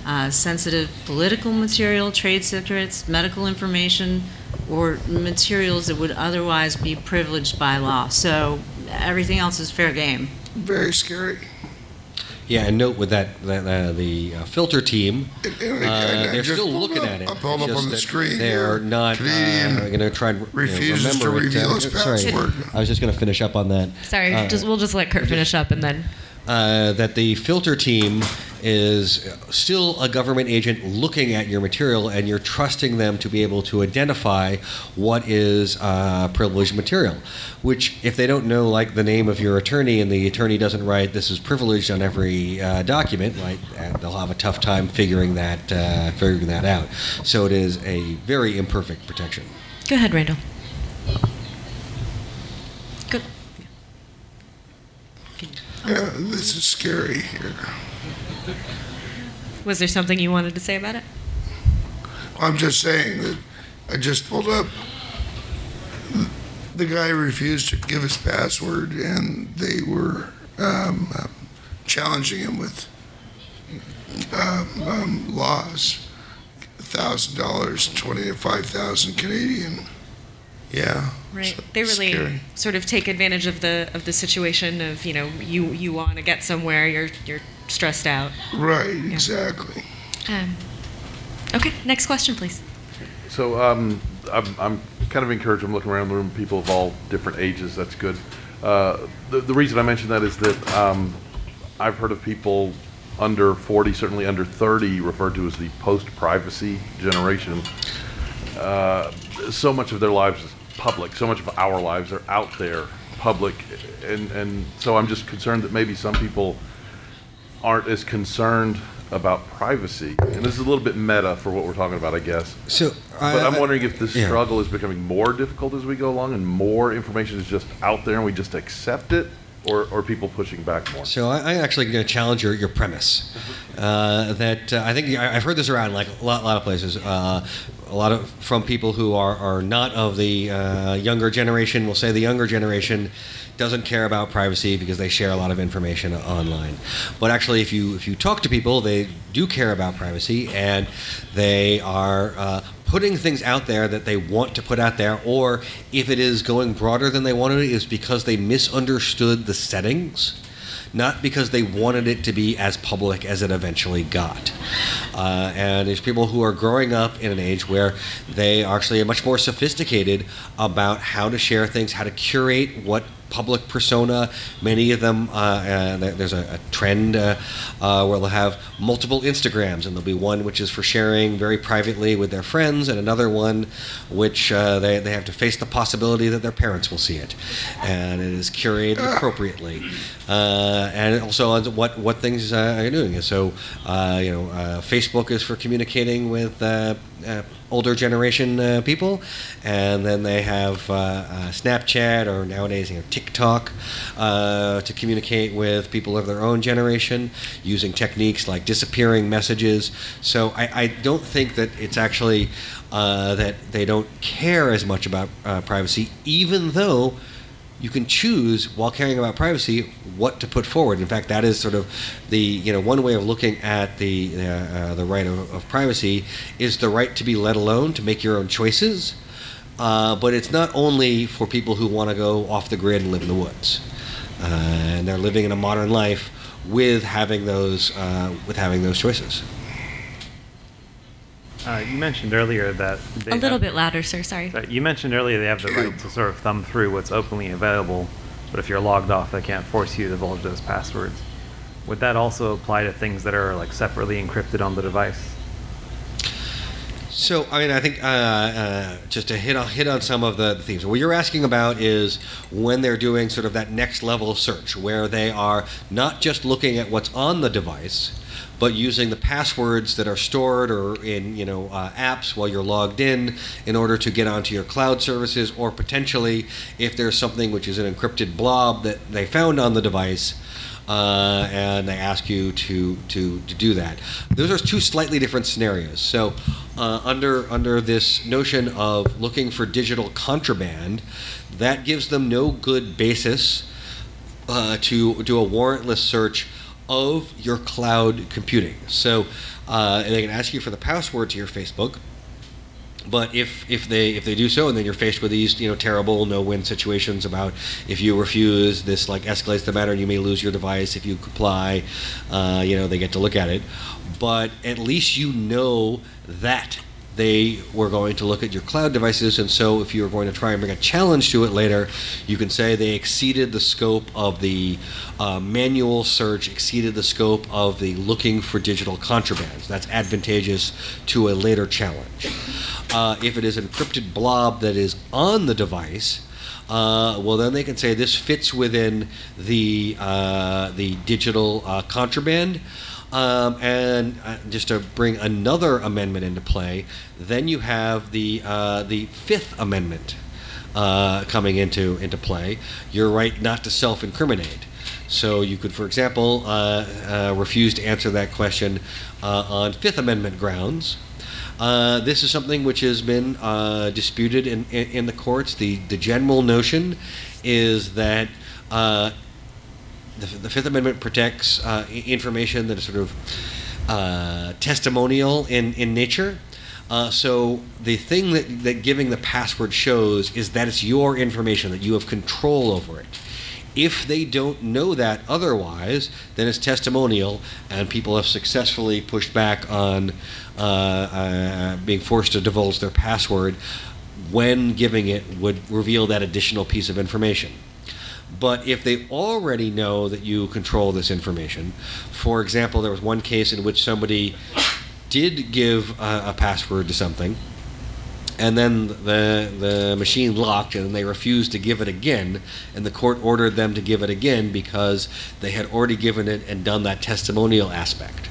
uh, sensitive political material, trade secrets, medical information, or materials that would otherwise be privileged by law. So everything else is fair game. Very scary. Yeah, and note with that, that uh, the uh, filter team, uh, they're still looking up, at it. I'll pull up on the screen. They're not uh, going to try and refuses you know, remember to reveal it. his Uh, sorry, password. I was just going to finish up on that. Sorry, Uh, just, we'll just let Kurt finish up and then. Uh, that the filter team is still a government agent looking at your material, and you're trusting them to be able to identify what is uh, privileged material. Which, if they don't know, like the name of your attorney, and the attorney doesn't write "this is privileged" on every uh, document, like uh, they'll have a tough time figuring that uh, figuring that out. So it is a very imperfect protection. Go ahead, Randall. Good. Yeah, this is scary here. Was there something you wanted to say about it? I'm just saying that I just pulled up. The guy refused to give his password, and they were um, um, challenging him with um, um, laws, thousand dollars, twenty to five thousand Canadian. Yeah. Right. so They really scary. sort of take advantage of the of the situation of, you know, you you want to get somewhere, you're you're stressed out. Right. Exactly. Um, okay. Next question, please. So um, I'm, I'm kind of encouraged. I'm looking around the room, people of all different ages. That's good. Uh, the, the reason I mention that is that um, I've heard of people under forty, certainly under thirty, referred to as the post-privacy generation. Uh, so much of their lives is public. So much of our lives are out there, public, and and so I'm just concerned that maybe some people aren't as concerned about privacy. And this is a little bit meta for what we're talking about, I guess. So, but I- I'm wondering if this yeah. struggle is becoming more difficult as we go along, and more information is just out there, and we just accept it, or or people pushing back more. So I, I'm actually going to challenge your, your premise. Uh, that uh, I think I- I've heard this around like a lot, lot of places. Uh, a lot of from people who are, are not of the uh, younger generation will say the younger generation doesn't care about privacy because they share a lot of information online. But actually, if you if you talk to people, they do care about privacy, and they are uh, putting things out there that they want to put out there, or if it is going broader than they wanted it, is because they misunderstood the settings, not because they wanted it to be as public as it eventually got. Uh, and there's people who are growing up in an age where they actually are much more sophisticated about how to share things, how to curate what public persona. Many of them, uh, uh, there's a, a trend uh, uh, where they'll have multiple Instagrams, and there'll be one which is for sharing very privately with their friends, and another one which uh, they, they have to face the possibility that their parents will see it, and it is curated appropriately. Uh, and also on what what things uh, are you doing. So, uh, you know, uh, Facebook is for communicating with uh, uh, older generation uh, people, and then they have uh, uh, Snapchat, or nowadays, you know, TikTok, uh, to communicate with people of their own generation using techniques like disappearing messages. So I, I don't think that it's actually uh, that they don't care as much about uh, privacy, even though you can choose, while caring about privacy, what to put forward. In fact, that is sort of the, you know, one way of looking at the uh, uh, the right of, of privacy is the right to be let alone, to make your own choices. Uh, but it's not only for people who want to go off the grid and live in the woods, uh, and they're living in a modern life with having those uh, with having those choices. Uh, you mentioned earlier that they A little have- bit louder, sir. Sorry. Uh, You mentioned earlier they have the right to sort of thumb through what's openly available, but if you're logged off, they can't force you to divulge those passwords. Would that also apply to things that are like separately encrypted on the device? So, I mean, I think uh, uh, just to hit on, hit on some of the, the themes. What you're asking about is when they're doing sort of that next level search, where they are not just looking at what's on the device, but using the passwords that are stored or in, you know, uh, apps while you're logged in in order to get onto your cloud services, or potentially if there's something which is an encrypted blob that they found on the device, uh, and they ask you to, to, to do that. Those are two slightly different scenarios. So uh, under, under this notion of looking for digital contraband, that gives them no good basis uh, to do a warrantless search of your cloud computing. So uh, they can ask you for the password to your Facebook. But if, if they if they do so, and then you're faced with these you know terrible no-win situations about if you refuse, this like escalates the matter, and you may lose your device. If you comply, uh, you know they get to look at it. But at least you know that they were going to look at your cloud devices, and so if you're going to try and bring a challenge to it later, you can say they exceeded the scope of the uh, manual search, exceeded the scope of the looking for digital contrabands. That's advantageous to a later challenge. Uh, if it is an encrypted blob that is on the device, uh, well, then they can say this fits within the uh, the digital uh, contraband. Um, and uh, just to bring another amendment into play, then you have the uh, the Fifth Amendment uh, coming into into play. Your right not to self-incriminate. So you could, for example, uh, uh, refuse to answer that question uh, on Fifth Amendment grounds. Uh, this is something which has been uh, disputed in, in, in the courts. The, the general notion is that uh, the, the Fifth Amendment protects uh, information that is sort of uh, testimonial in, in nature. Uh, so the thing that, that giving the password shows is that it's your information, that you have control over it. If they don't know that otherwise, then it's testimonial, and people have successfully pushed back on uh, uh, being forced to divulge their password when giving it would reveal that additional piece of information. But if they already know that you control this information, for example, there was one case in which somebody did give a, a password to something, and then the the machine locked, and they refused to give it again, and the court ordered them to give it again because they had already given it and done that testimonial aspect.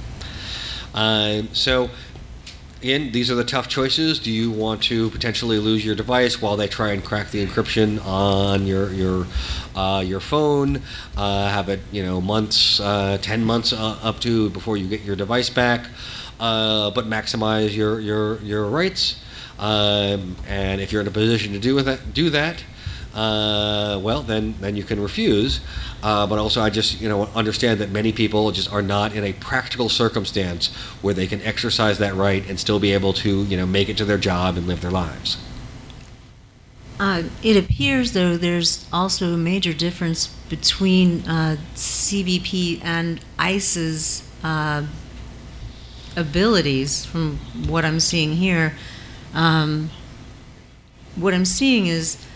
Um, so, again, these are the tough choices. Do you want to potentially lose your device while they try and crack the encryption on your your uh, your phone? Uh, have it, you know, months, uh, ten months uh, up to before you get your device back, uh, but maximize your your your rights. Um, and if you're in a position to do with that, do that. Uh, well, then then you can refuse. Uh, but also, I just you know understand that many people just are not in a practical circumstance where they can exercise that right and still be able to you know make it to their job and live their lives. Uh, it appears, though, there's also a major difference between uh, C B P and ICE's uh, abilities, from what I'm seeing here. Um, what I'm seeing is,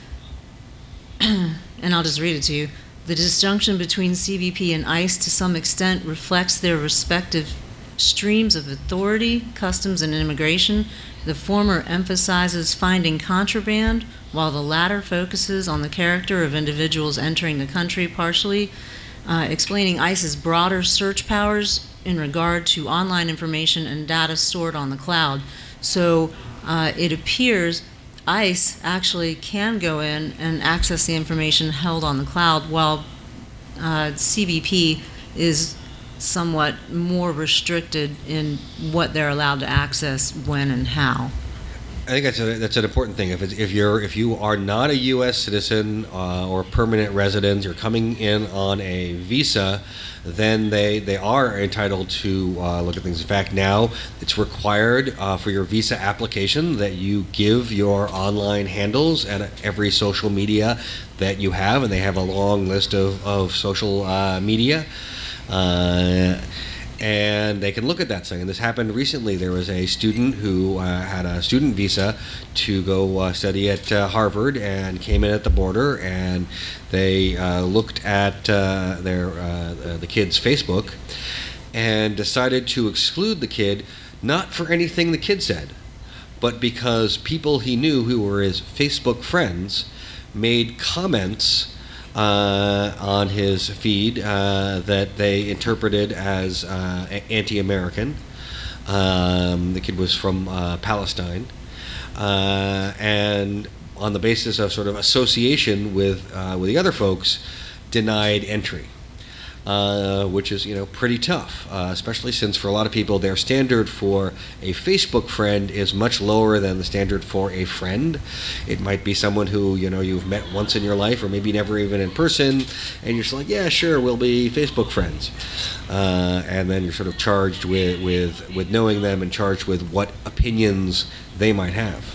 and I'll just read it to you, the disjunction between C B P and ICE to some extent reflects their respective streams of authority, customs, and immigration. The former emphasizes finding contraband, while the latter focuses on the character of individuals entering the country, partially uh, explaining ICE's broader search powers in regard to online information and data stored on the cloud. So uh, it appears ICE actually can go in and access the information held on the cloud, while uh, C B P is somewhat more restricted in what they're allowed to access, when, and how. I think that's a, that's an important thing. If it's, if you're if you are not a U S citizen uh, or permanent resident, you're coming in on a visa, then they they are entitled to uh, look at things. In fact, now it's required uh, for your visa application that you give your online handles at every social media that you have, and they have a long list of of social uh, media. Uh, and they can look at that thing. And this happened recently. There was a student who uh, had a student visa to go uh, study at uh, Harvard, and came in at the border, and they uh, looked at uh, their uh, the kid's Facebook and decided to exclude the kid, not for anything the kid said, but because people he knew who were his Facebook friends made comments Uh, on his feed uh, that they interpreted as uh, anti-American. Um, the kid was from uh, Palestine, uh, and on the basis of sort of association with uh, with the other folks, denied entry. uh, which is, you know, pretty tough, uh, especially since for a lot of people their standard for a Facebook friend is much lower than the standard for a friend. It might be someone who, you know, you've met once in your life or maybe never even in person, and you're just like, yeah, sure, we'll be Facebook friends. Uh, and then you're sort of charged with, with, with knowing them and charged with what opinions they might have.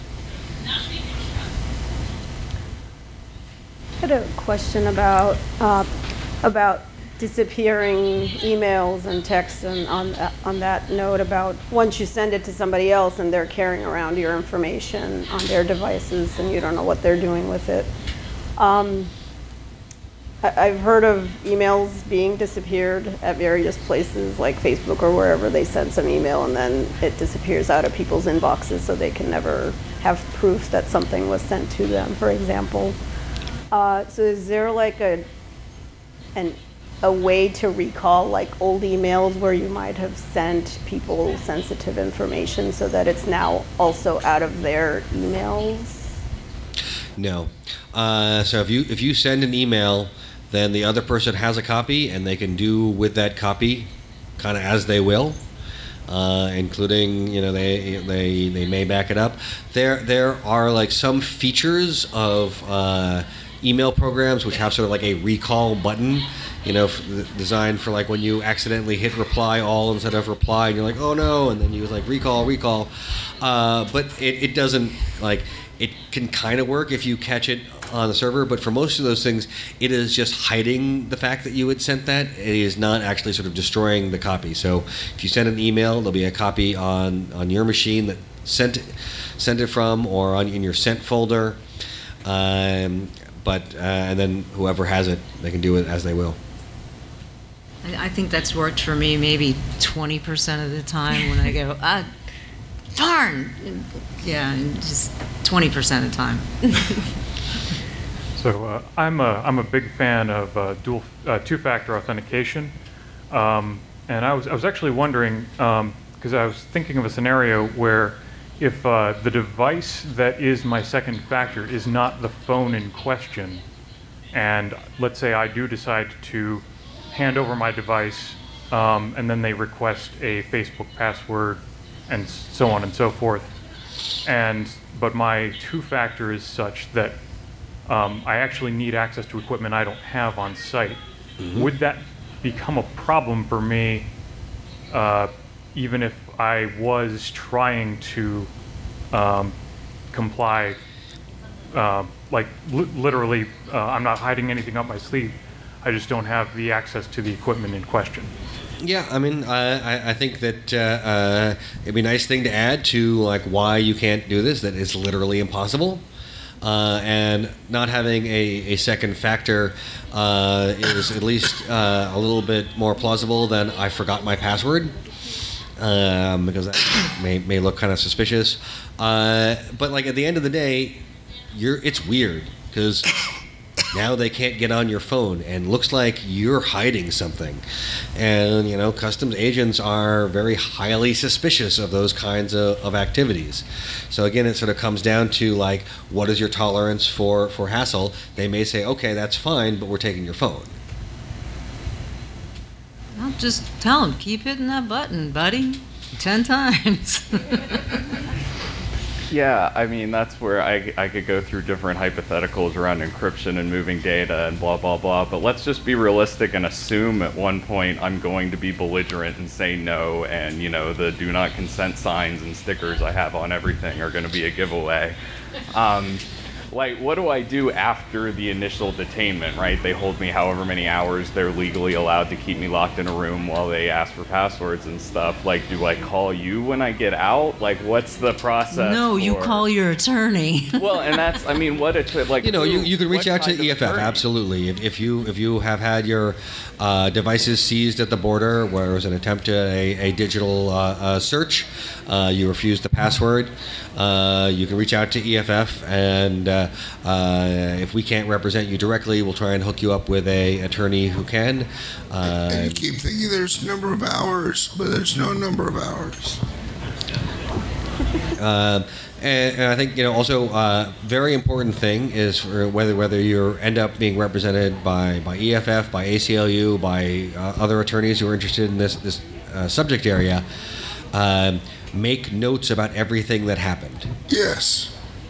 I had a question about uh, about disappearing emails and texts, and on that, on that note, about once you send it to somebody else and they're carrying around your information on their devices and you don't know what they're doing with it. Um, I, I've heard of emails being disappeared at various places like Facebook or wherever. They send some email and then it disappears out of people's inboxes so they can never have proof that something was sent to them, for example. Uh, so is there like a an a way to recall like old emails where you might have sent people sensitive information so that it's now also out of their emails? No. Uh, so if you if you send an email, then the other person has a copy and they can do with that copy kind of as they will. Uh, including, you know, they they they may back it up. There there are like some features of uh, email programs which have sort of like a recall button, you know, f- designed for like when you accidentally hit reply all instead of reply, and you're like, oh no, and then you like recall recall. Uh, but it, it doesn't like it can kind of work if you catch it on the server, but for most of those things, it is just hiding the fact that you had sent that. It is not actually sort of destroying the copy. So if you send an email, there'll be a copy on, on your machine that sent it, sent it from, or on in your sent folder. Um, but uh, and then whoever has it, they can do it as they will. I I think that's worked for me maybe twenty percent of the time when I go, ah, darn. And, yeah, and just twenty percent of the time. So uh, I'm a I'm a big fan of uh, dual uh, two-factor authentication, um, and I was I was actually wondering because um, I was thinking of a scenario where if uh, the device that is my second factor is not the phone in question, and let's say I do decide to hand over my device, um, and then they request a Facebook password, and so on and so forth, and but my two-factor is such that Um, I actually need access to equipment I don't have on site. Mm-hmm. Would that become a problem for me, uh, even if I was trying to um, comply? Uh, like li- literally, uh, I'm not hiding anything up my sleeve. I just don't have the access to the equipment in question. Yeah, I mean, I, I think that uh, uh, it'd be a nice thing to add to like why you can't do this. That it's literally impossible. Uh, and not having a, a second factor uh, is at least uh, a little bit more plausible than I forgot my password, um, because that may, may look kind of suspicious. Uh, but like at the end of the day, you're it's weird because now they can't get on your phone, and looks like you're hiding something. And, you know, customs agents are very highly suspicious of those kinds of, of activities. So again, it sort of comes down to like, what is your tolerance for, for hassle? They may say, okay, that's fine, but we're taking your phone. I'll just tell them, keep hitting that button, buddy, ten times. Yeah, I mean, that's where I, I could go through different hypotheticals around encryption and moving data and blah, blah, blah. But let's just be realistic and assume at one point I'm going to be belligerent and say no, and, you know, the do not consent signs and stickers I have on everything are going to be a giveaway. Um, like, what do I do after the initial detainment, right? They hold me however many hours they're legally allowed to keep me locked in a room while they ask for passwords and stuff. Like, do I call you when I get out? Like, what's the process? No, you for... call your attorney. Well, and that's, I mean, what it's like. You know, you, you can reach out to kind of E F F, attorney? absolutely. If, if you if you have had your uh, devices seized at the border, where it was an attempt at a, a digital uh, uh, search, uh, you refused the password, uh, you can reach out to E F F, and uh, uh, if we can't represent you directly, we'll try and hook you up with a attorney who can. Uh, and you keep thinking there's a number of hours, but there's no number of hours. Uh, and, and I think you know also uh, very important thing is for whether whether you end up being represented by, by E F F, by A C L U, by uh, other attorneys who are interested in this this uh, subject area. Um, make notes about everything that happened. Yes.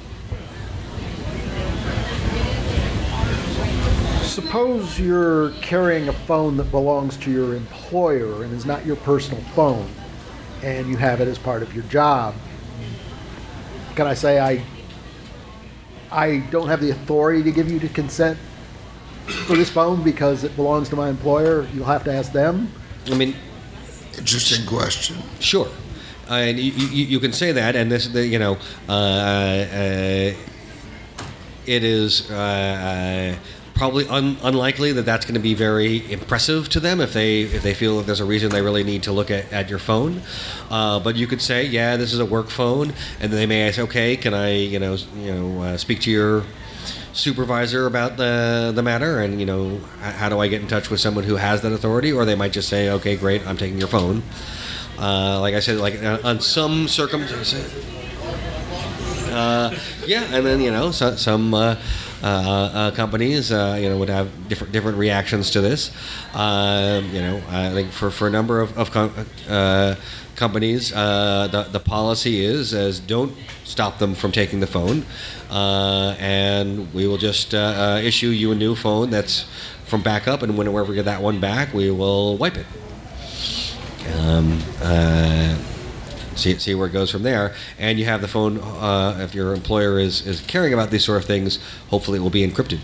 Suppose you're carrying a phone that belongs to your employer and is not your personal phone, and you have it as part of your job. Can I say I I don't have the authority to give you the consent for this phone because it belongs to my employer? You'll have to ask them. I mean, interesting question. Sure, uh, and you, you, you can say that, and this, the, you know, uh, uh, it is. Uh, uh, Probably un- unlikely that that's going to be very impressive to them if they if they feel that there's a reason they really need to look at, at your phone. Uh, but you could say, yeah, this is a work phone, and then they may ask, okay, can I you know you know uh, speak to your supervisor about the the matter, and you know h- how do I get in touch with someone who has that authority? Or they might just say, okay, great, I'm taking your phone. Uh, like I said, like uh, on some circumstances, uh, yeah, and then you know so, some. Uh, Uh, uh, companies, uh, you know, would have different different reactions to this. Um, you know, I think for, for a number of, of com- uh, companies, uh, the the policy is as don't stop them from taking the phone, uh, and we will just uh, uh, issue you a new phone that's from backup, and whenever we get that one back, we will wipe it. Um, uh, See, see where it goes from there, and you have the phone. Uh, if your employer is, is caring about these sort of things, hopefully it will be encrypted.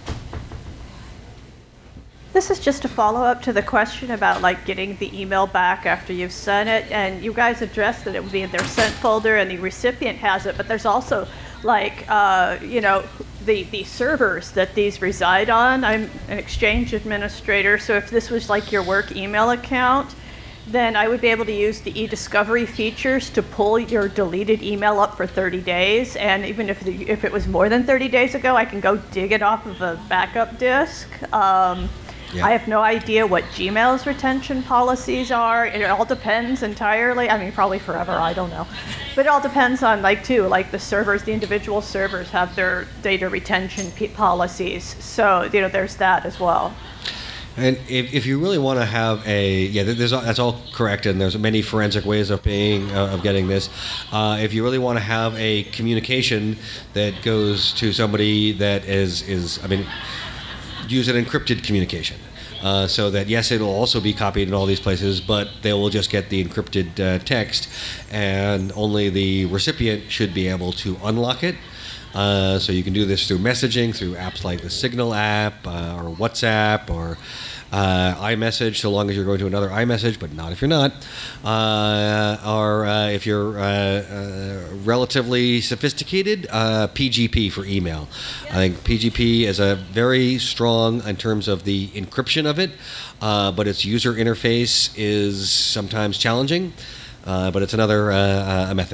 This is just a follow-up to the question about like getting the email back after you've sent it, and you guys addressed that it would be in their sent folder and the recipient has it, but there's also like uh, you know the the servers that these reside on. I'm an Exchange administrator, so if this was like your work email account, then I would be able to use the e-discovery features to pull your deleted email up for thirty days. And even if the, if it was more than thirty days ago, I can go dig it off of a backup disk. Um, yeah. I have no idea what Gmail's retention policies are. It all depends entirely. I mean, probably forever, I don't know. But it all depends on, like, too, like the servers, the individual servers have their data retention p- policies. So, you know, there's that as well. And if, if you really want to have a yeah, there's that's all correct, and there's many forensic ways of being uh, of getting this. Uh, if you really want to have a communication that goes to somebody that is is I mean, use an encrypted communication, uh, so that yes, it'll also be copied in all these places, but they will just get the encrypted uh, text, and only the recipient should be able to unlock it. Uh, so you can do this through messaging, through apps like the Signal app uh, or WhatsApp or uh, iMessage, so long as you're going to another iMessage, but not if you're not. Uh, or uh, if you're uh, uh, relatively sophisticated, uh, P G P for email. I think P G P is a very strong in terms of the encryption of it, uh, but its user interface is sometimes challenging, uh, but it's another uh, uh, method.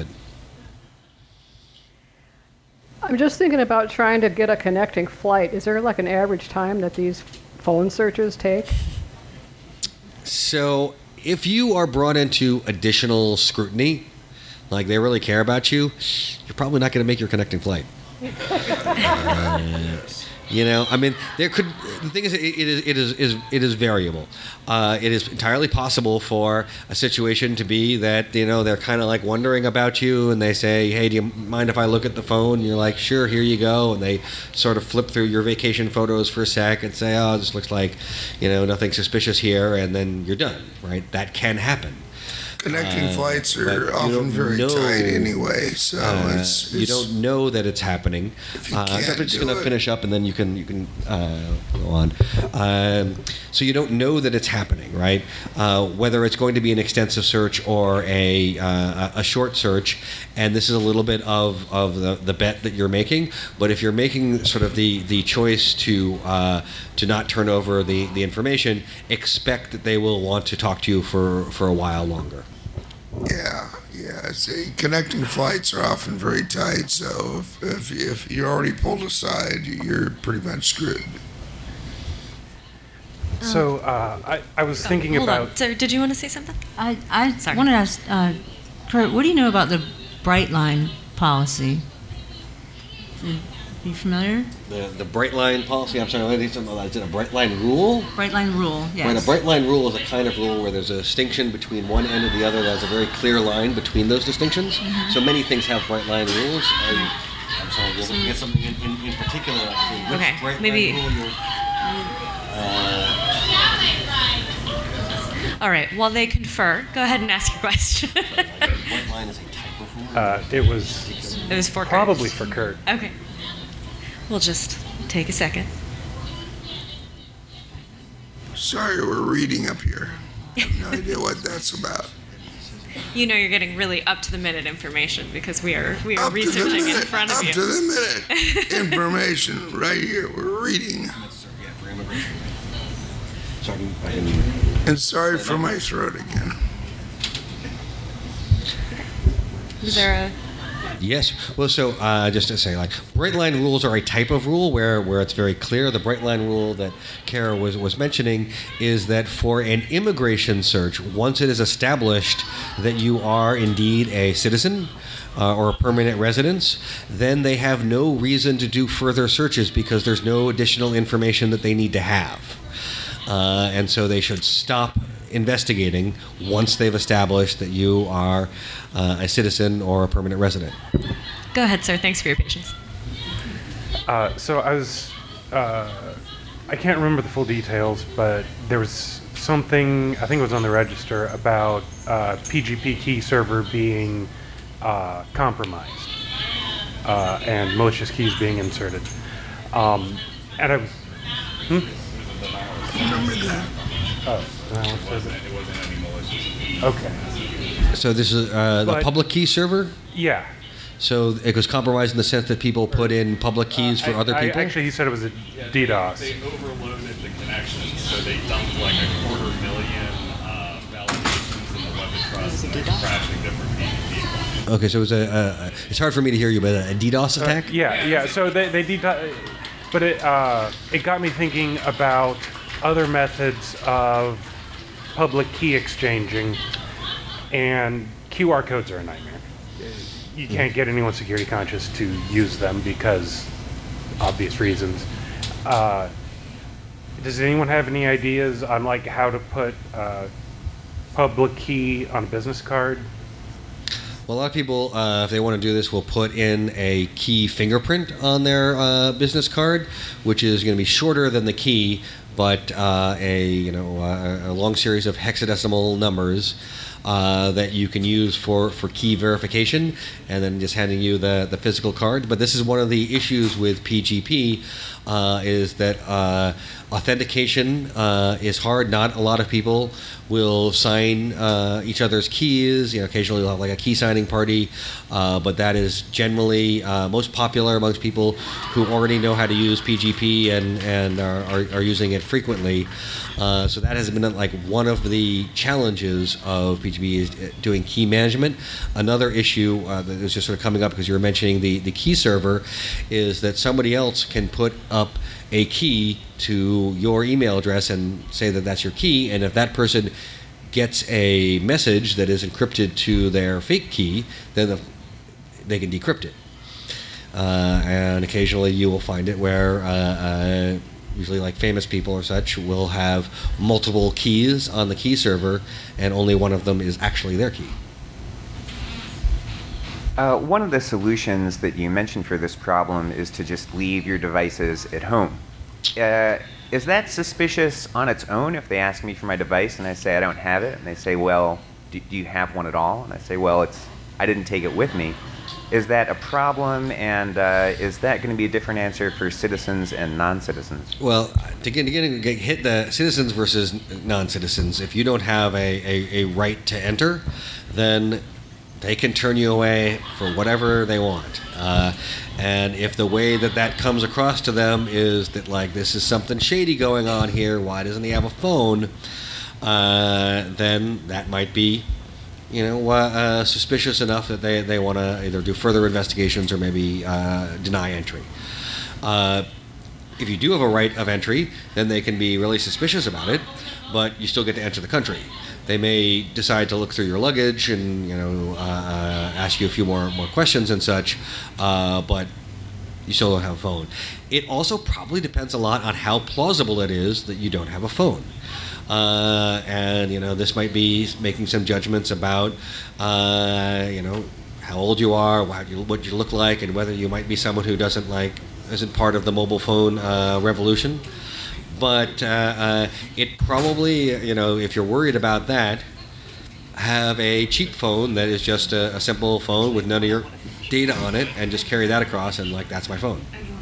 I'm just thinking about trying to get a connecting flight. Is there like an average time that these phone searches take? So if you are brought into additional scrutiny, like they really care about you, you're probably not going to make your connecting flight. uh, you know, I mean, there could. The thing is, it, it is it is, is it is variable. Uh, it is entirely possible for a situation to be that you know they're kind of like wondering about you, and they say, "Hey, do you mind if I look at the phone?" And you're like, "Sure, here you go." And they sort of flip through your vacation photos for a sec and say, "Oh, this looks like, you know, nothing suspicious here," and then you're done. Right? That can happen. Connecting uh, flights are often don't very know, tight anyway, so uh, it's, it's you don't know that it's happening. If you uh, can't so I'm just do going to it. finish up, and then you can you can uh, go on. Um, so you don't know that it's happening, right? Uh, whether it's going to be an extensive search or a uh, a short search, and this is a little bit of, of the, the bet that you're making. But if you're making sort of the the choice to uh, to not turn over the, the information, expect that they will want to talk to you for, for a while longer. Yeah, yeah. See, connecting flights are often very tight, so if, if, if you're already pulled aside, you're pretty much screwed. So uh, I, I was Oh, thinking hold about... on. So did you want to say something? I, I Sorry. wanted to ask, uh, Kurt, what do you know about the Brightline policy. Are you familiar? The the bright line policy. I'm sorry. Is it a bright line rule? Bright line rule. Yes. Right, a bright line rule is a kind of rule where there's a distinction between one end and the other. There's a very clear line between those distinctions. Mhm. So many things have bright line rules. I, I'm sorry. We'll get something in, in, in particular. Actually. Which Okay, bright maybe- line rule you're, uh, All right, while they confer, go ahead and ask your question. bright line is a type of rule. Uh, it was. It was for Kurt. probably for Kurt. Okay. We'll just take a second. Sorry, we're reading up here. I have no idea what that's about. You know you're getting really up to the minute information because we are we are Up to the researching in minute, front of up you. to the minute. Information right here. We're reading. Sorry, I didn't. And sorry for my throat again. Is there a Yes. Well, so uh, just to say, like, bright line rules are a type of rule where, where it's very clear. The bright line rule that Kara was, was mentioning is that for an immigration search, once it is established that you are indeed a citizen uh, or a permanent resident, then they have no reason to do further searches because there's no additional information that they need to have. Uh, and so they should stop investigating once they've established that you are uh, a citizen or a permanent resident. Go ahead, sir. Thanks for your patience. Uh, so I was, uh, I can't remember the full details, but there was something, I think it was on the register, about uh, P G P key server being uh, compromised uh, and malicious keys being inserted. Um, and I was, hmm? Remember that. Oh, no, what says it? It wasn't any malicious. Okay. So this is uh, the But- public key server? Yeah. So it was compromised in the sense that people put in public keys for I- other I- people? Actually, he said it was a DDoS. They overloaded the connections, so they dumped like a quarter million uh, validations in the web of trust and they're crashing different P G P. Okay, so it was a, a, it's hard for me to hear you, but a DDoS attack? Uh, yeah, yeah. So they they DDoS, but it uh, it got me thinking about other methods of public key exchanging, and Q R codes are a nightmare. You can't get anyone security conscious to use them because obvious reasons. Uh, does anyone have any ideas on like how to put uh, public key on a business card? Well, a lot of people, uh, if they want to do this, will put in a key fingerprint on their uh, business card, which is going to be shorter than the key, but uh, a you know uh, a long series of hexadecimal numbers uh, that you can use for, for key verification, and then just handing you the, the physical card. But this is one of the issues with P G P, uh, is that uh, authentication uh, is hard. Not a lot of people will sign uh, each other's keys. You know, occasionally you'll have like a key signing party, uh, but that is generally uh, most popular amongst people who already know how to use P G P and and are, are, are using it frequently. Uh, so that has been like one of the challenges of P G P is doing key management. Another issue uh, that is just sort of coming up because you were mentioning the the key server is that somebody else can put up a key to your email address and say that that's your key, and if that person gets a message that is encrypted to their fake key, then the, they can decrypt it. Uh, and occasionally you will find it where uh, uh, usually like famous people or such will have multiple keys on the key server and only one of them is actually their key. Uh, one of the solutions that you mentioned for this problem is to just leave your devices at home. Uh, is that suspicious on its own if they ask me for my device and I say I don't have it, and they say, well, do, do you have one at all? And I say, well, it's I didn't take it with me. Is that a problem, and uh, is that going to be a different answer for citizens and non-citizens? Well, to get, to get, get hit the citizens versus non-citizens, if you don't have a, a, a right to enter, then they can turn you away for whatever they want. Uh, and if the way that that comes across to them is that, like, this is something shady going on here, why doesn't he have a phone? Uh, then that might be, you know, uh, uh, suspicious enough that they, they want to either do further investigations or maybe uh, deny entry. Uh, if you do have a right of entry, then they can be really suspicious about it, but you still get to enter the country. they may decide to look through your luggage and you know uh, ask you a few more more questions and such, uh, but you still don't have a phone. It also probably depends a lot on how plausible it is that you don't have a phone. Uh, and, you know, this might be making some judgments about, uh, you know, how old you are, what you, what you look like, and whether you might be someone who doesn't like, isn't part of the mobile phone uh, revolution. But uh, uh, it probably, you know, if you're worried about that, have a cheap phone that is just a, a simple phone with none of your data on it, and just carry that across, and like, that's my phone.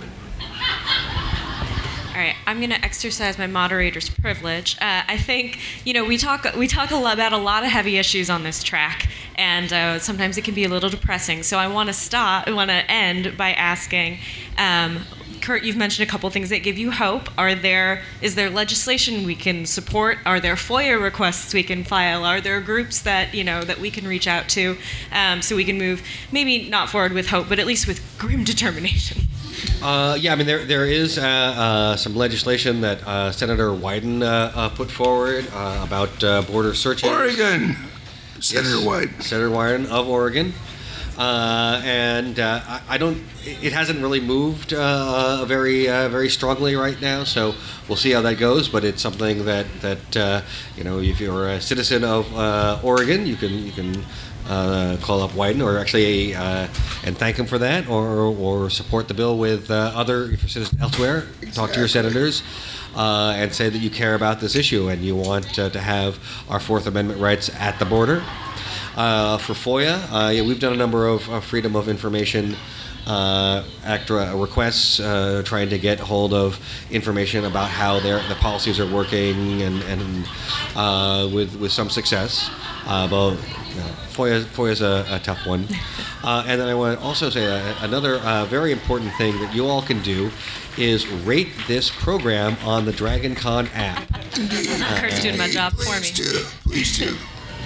All right, I'm going to exercise my moderator's privilege. Uh, I think, you know, we talk we talk a lot about a lot of heavy issues on this track, and uh, sometimes it can be a little depressing. So I want to stop, I want to end by asking, um, Kurt, you've mentioned a couple things that give you hope. Are there, is there legislation we can support? Are there FOIA requests we can file? Are there groups that, you know, that we can reach out to um, so we can move, maybe not forward with hope, but at least with grim determination? Uh, yeah, I mean, there there is uh, uh, some legislation that uh, Senator Wyden uh, uh, put forward uh, about uh, border searches. Oregon, Senator yes, Wyden. Senator Wyden of Oregon, uh, and uh, I, I don't. It hasn't really moved uh, very uh, very strongly right now, so we'll see how that goes. But it's something that that uh, you know, if you're a citizen of uh, Oregon, you can you can. Uh, call up Wyden, or actually, uh, and thank him for that, or or support the bill with uh, other, if you're citizens elsewhere, exactly. Talk to your senators, uh, and say that you care about this issue and you want uh, to have our Fourth Amendment rights at the border. Uh, for FOIA, uh, yeah, we've done a number of uh, Freedom of Information uh, Act uh, requests, uh, trying to get hold of information about how their the policies are working, and and uh, with with some success. Uh, but you know, FOIA FOIA is a, a tough one. Uh, and then I want to also say uh, another uh, very important thing that you all can do is rate this program on the DragonCon app. Uh, Kurt's doing my job for me. Please do. Please do.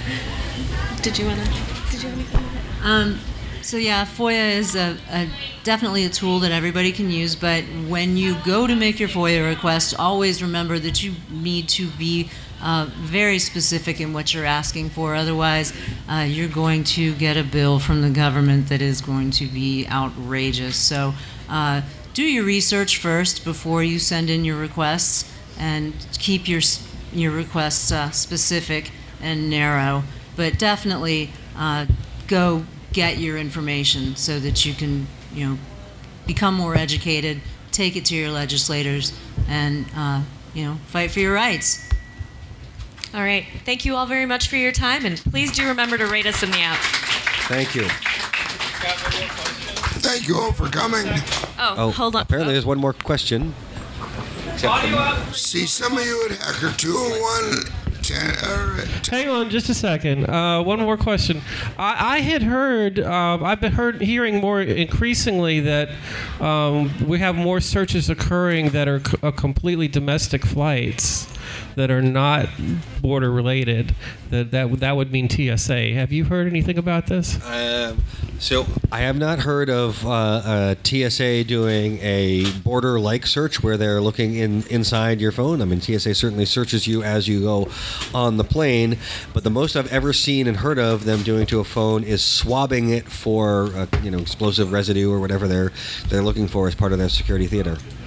Did you want to? Did you have anything? Um, so yeah, FOIA is a, a definitely a tool that everybody can use. But when you go to make your FOIA request, always remember that you need to be uh, very specific in what you're asking for. Otherwise, uh, you're going to get a bill from the government that is going to be outrageous. So uh, do your research first before you send in your requests, and keep your your requests uh, specific and narrow. But definitely uh, go get your information so that you can, you know, become more educated, take it to your legislators, and uh, you know, fight for your rights. All right. Thank you all very much for your time, and please do remember to rate us in the app. Thank you. Thank you all for coming. Oh, Oh, hold on. apparently there's one more question. See some of you at Hacker two oh one. ten, uh, Hang on just a second. Uh, one more question. I, I had heard, uh, I've been heard, hearing more increasingly that um, we have more searches occurring that are c- uh, completely domestic flights that are not border related. That that would that would mean T S A. Have you heard anything about this? Um, so I have not heard of uh, uh, T S A doing a border-like search where they're looking in inside your phone. I mean, T S A certainly searches you as you go on the plane, but the most I've ever seen and heard of them doing to a phone is swabbing it for uh, you know, explosive residue or whatever they're they're looking for as part of their security theater.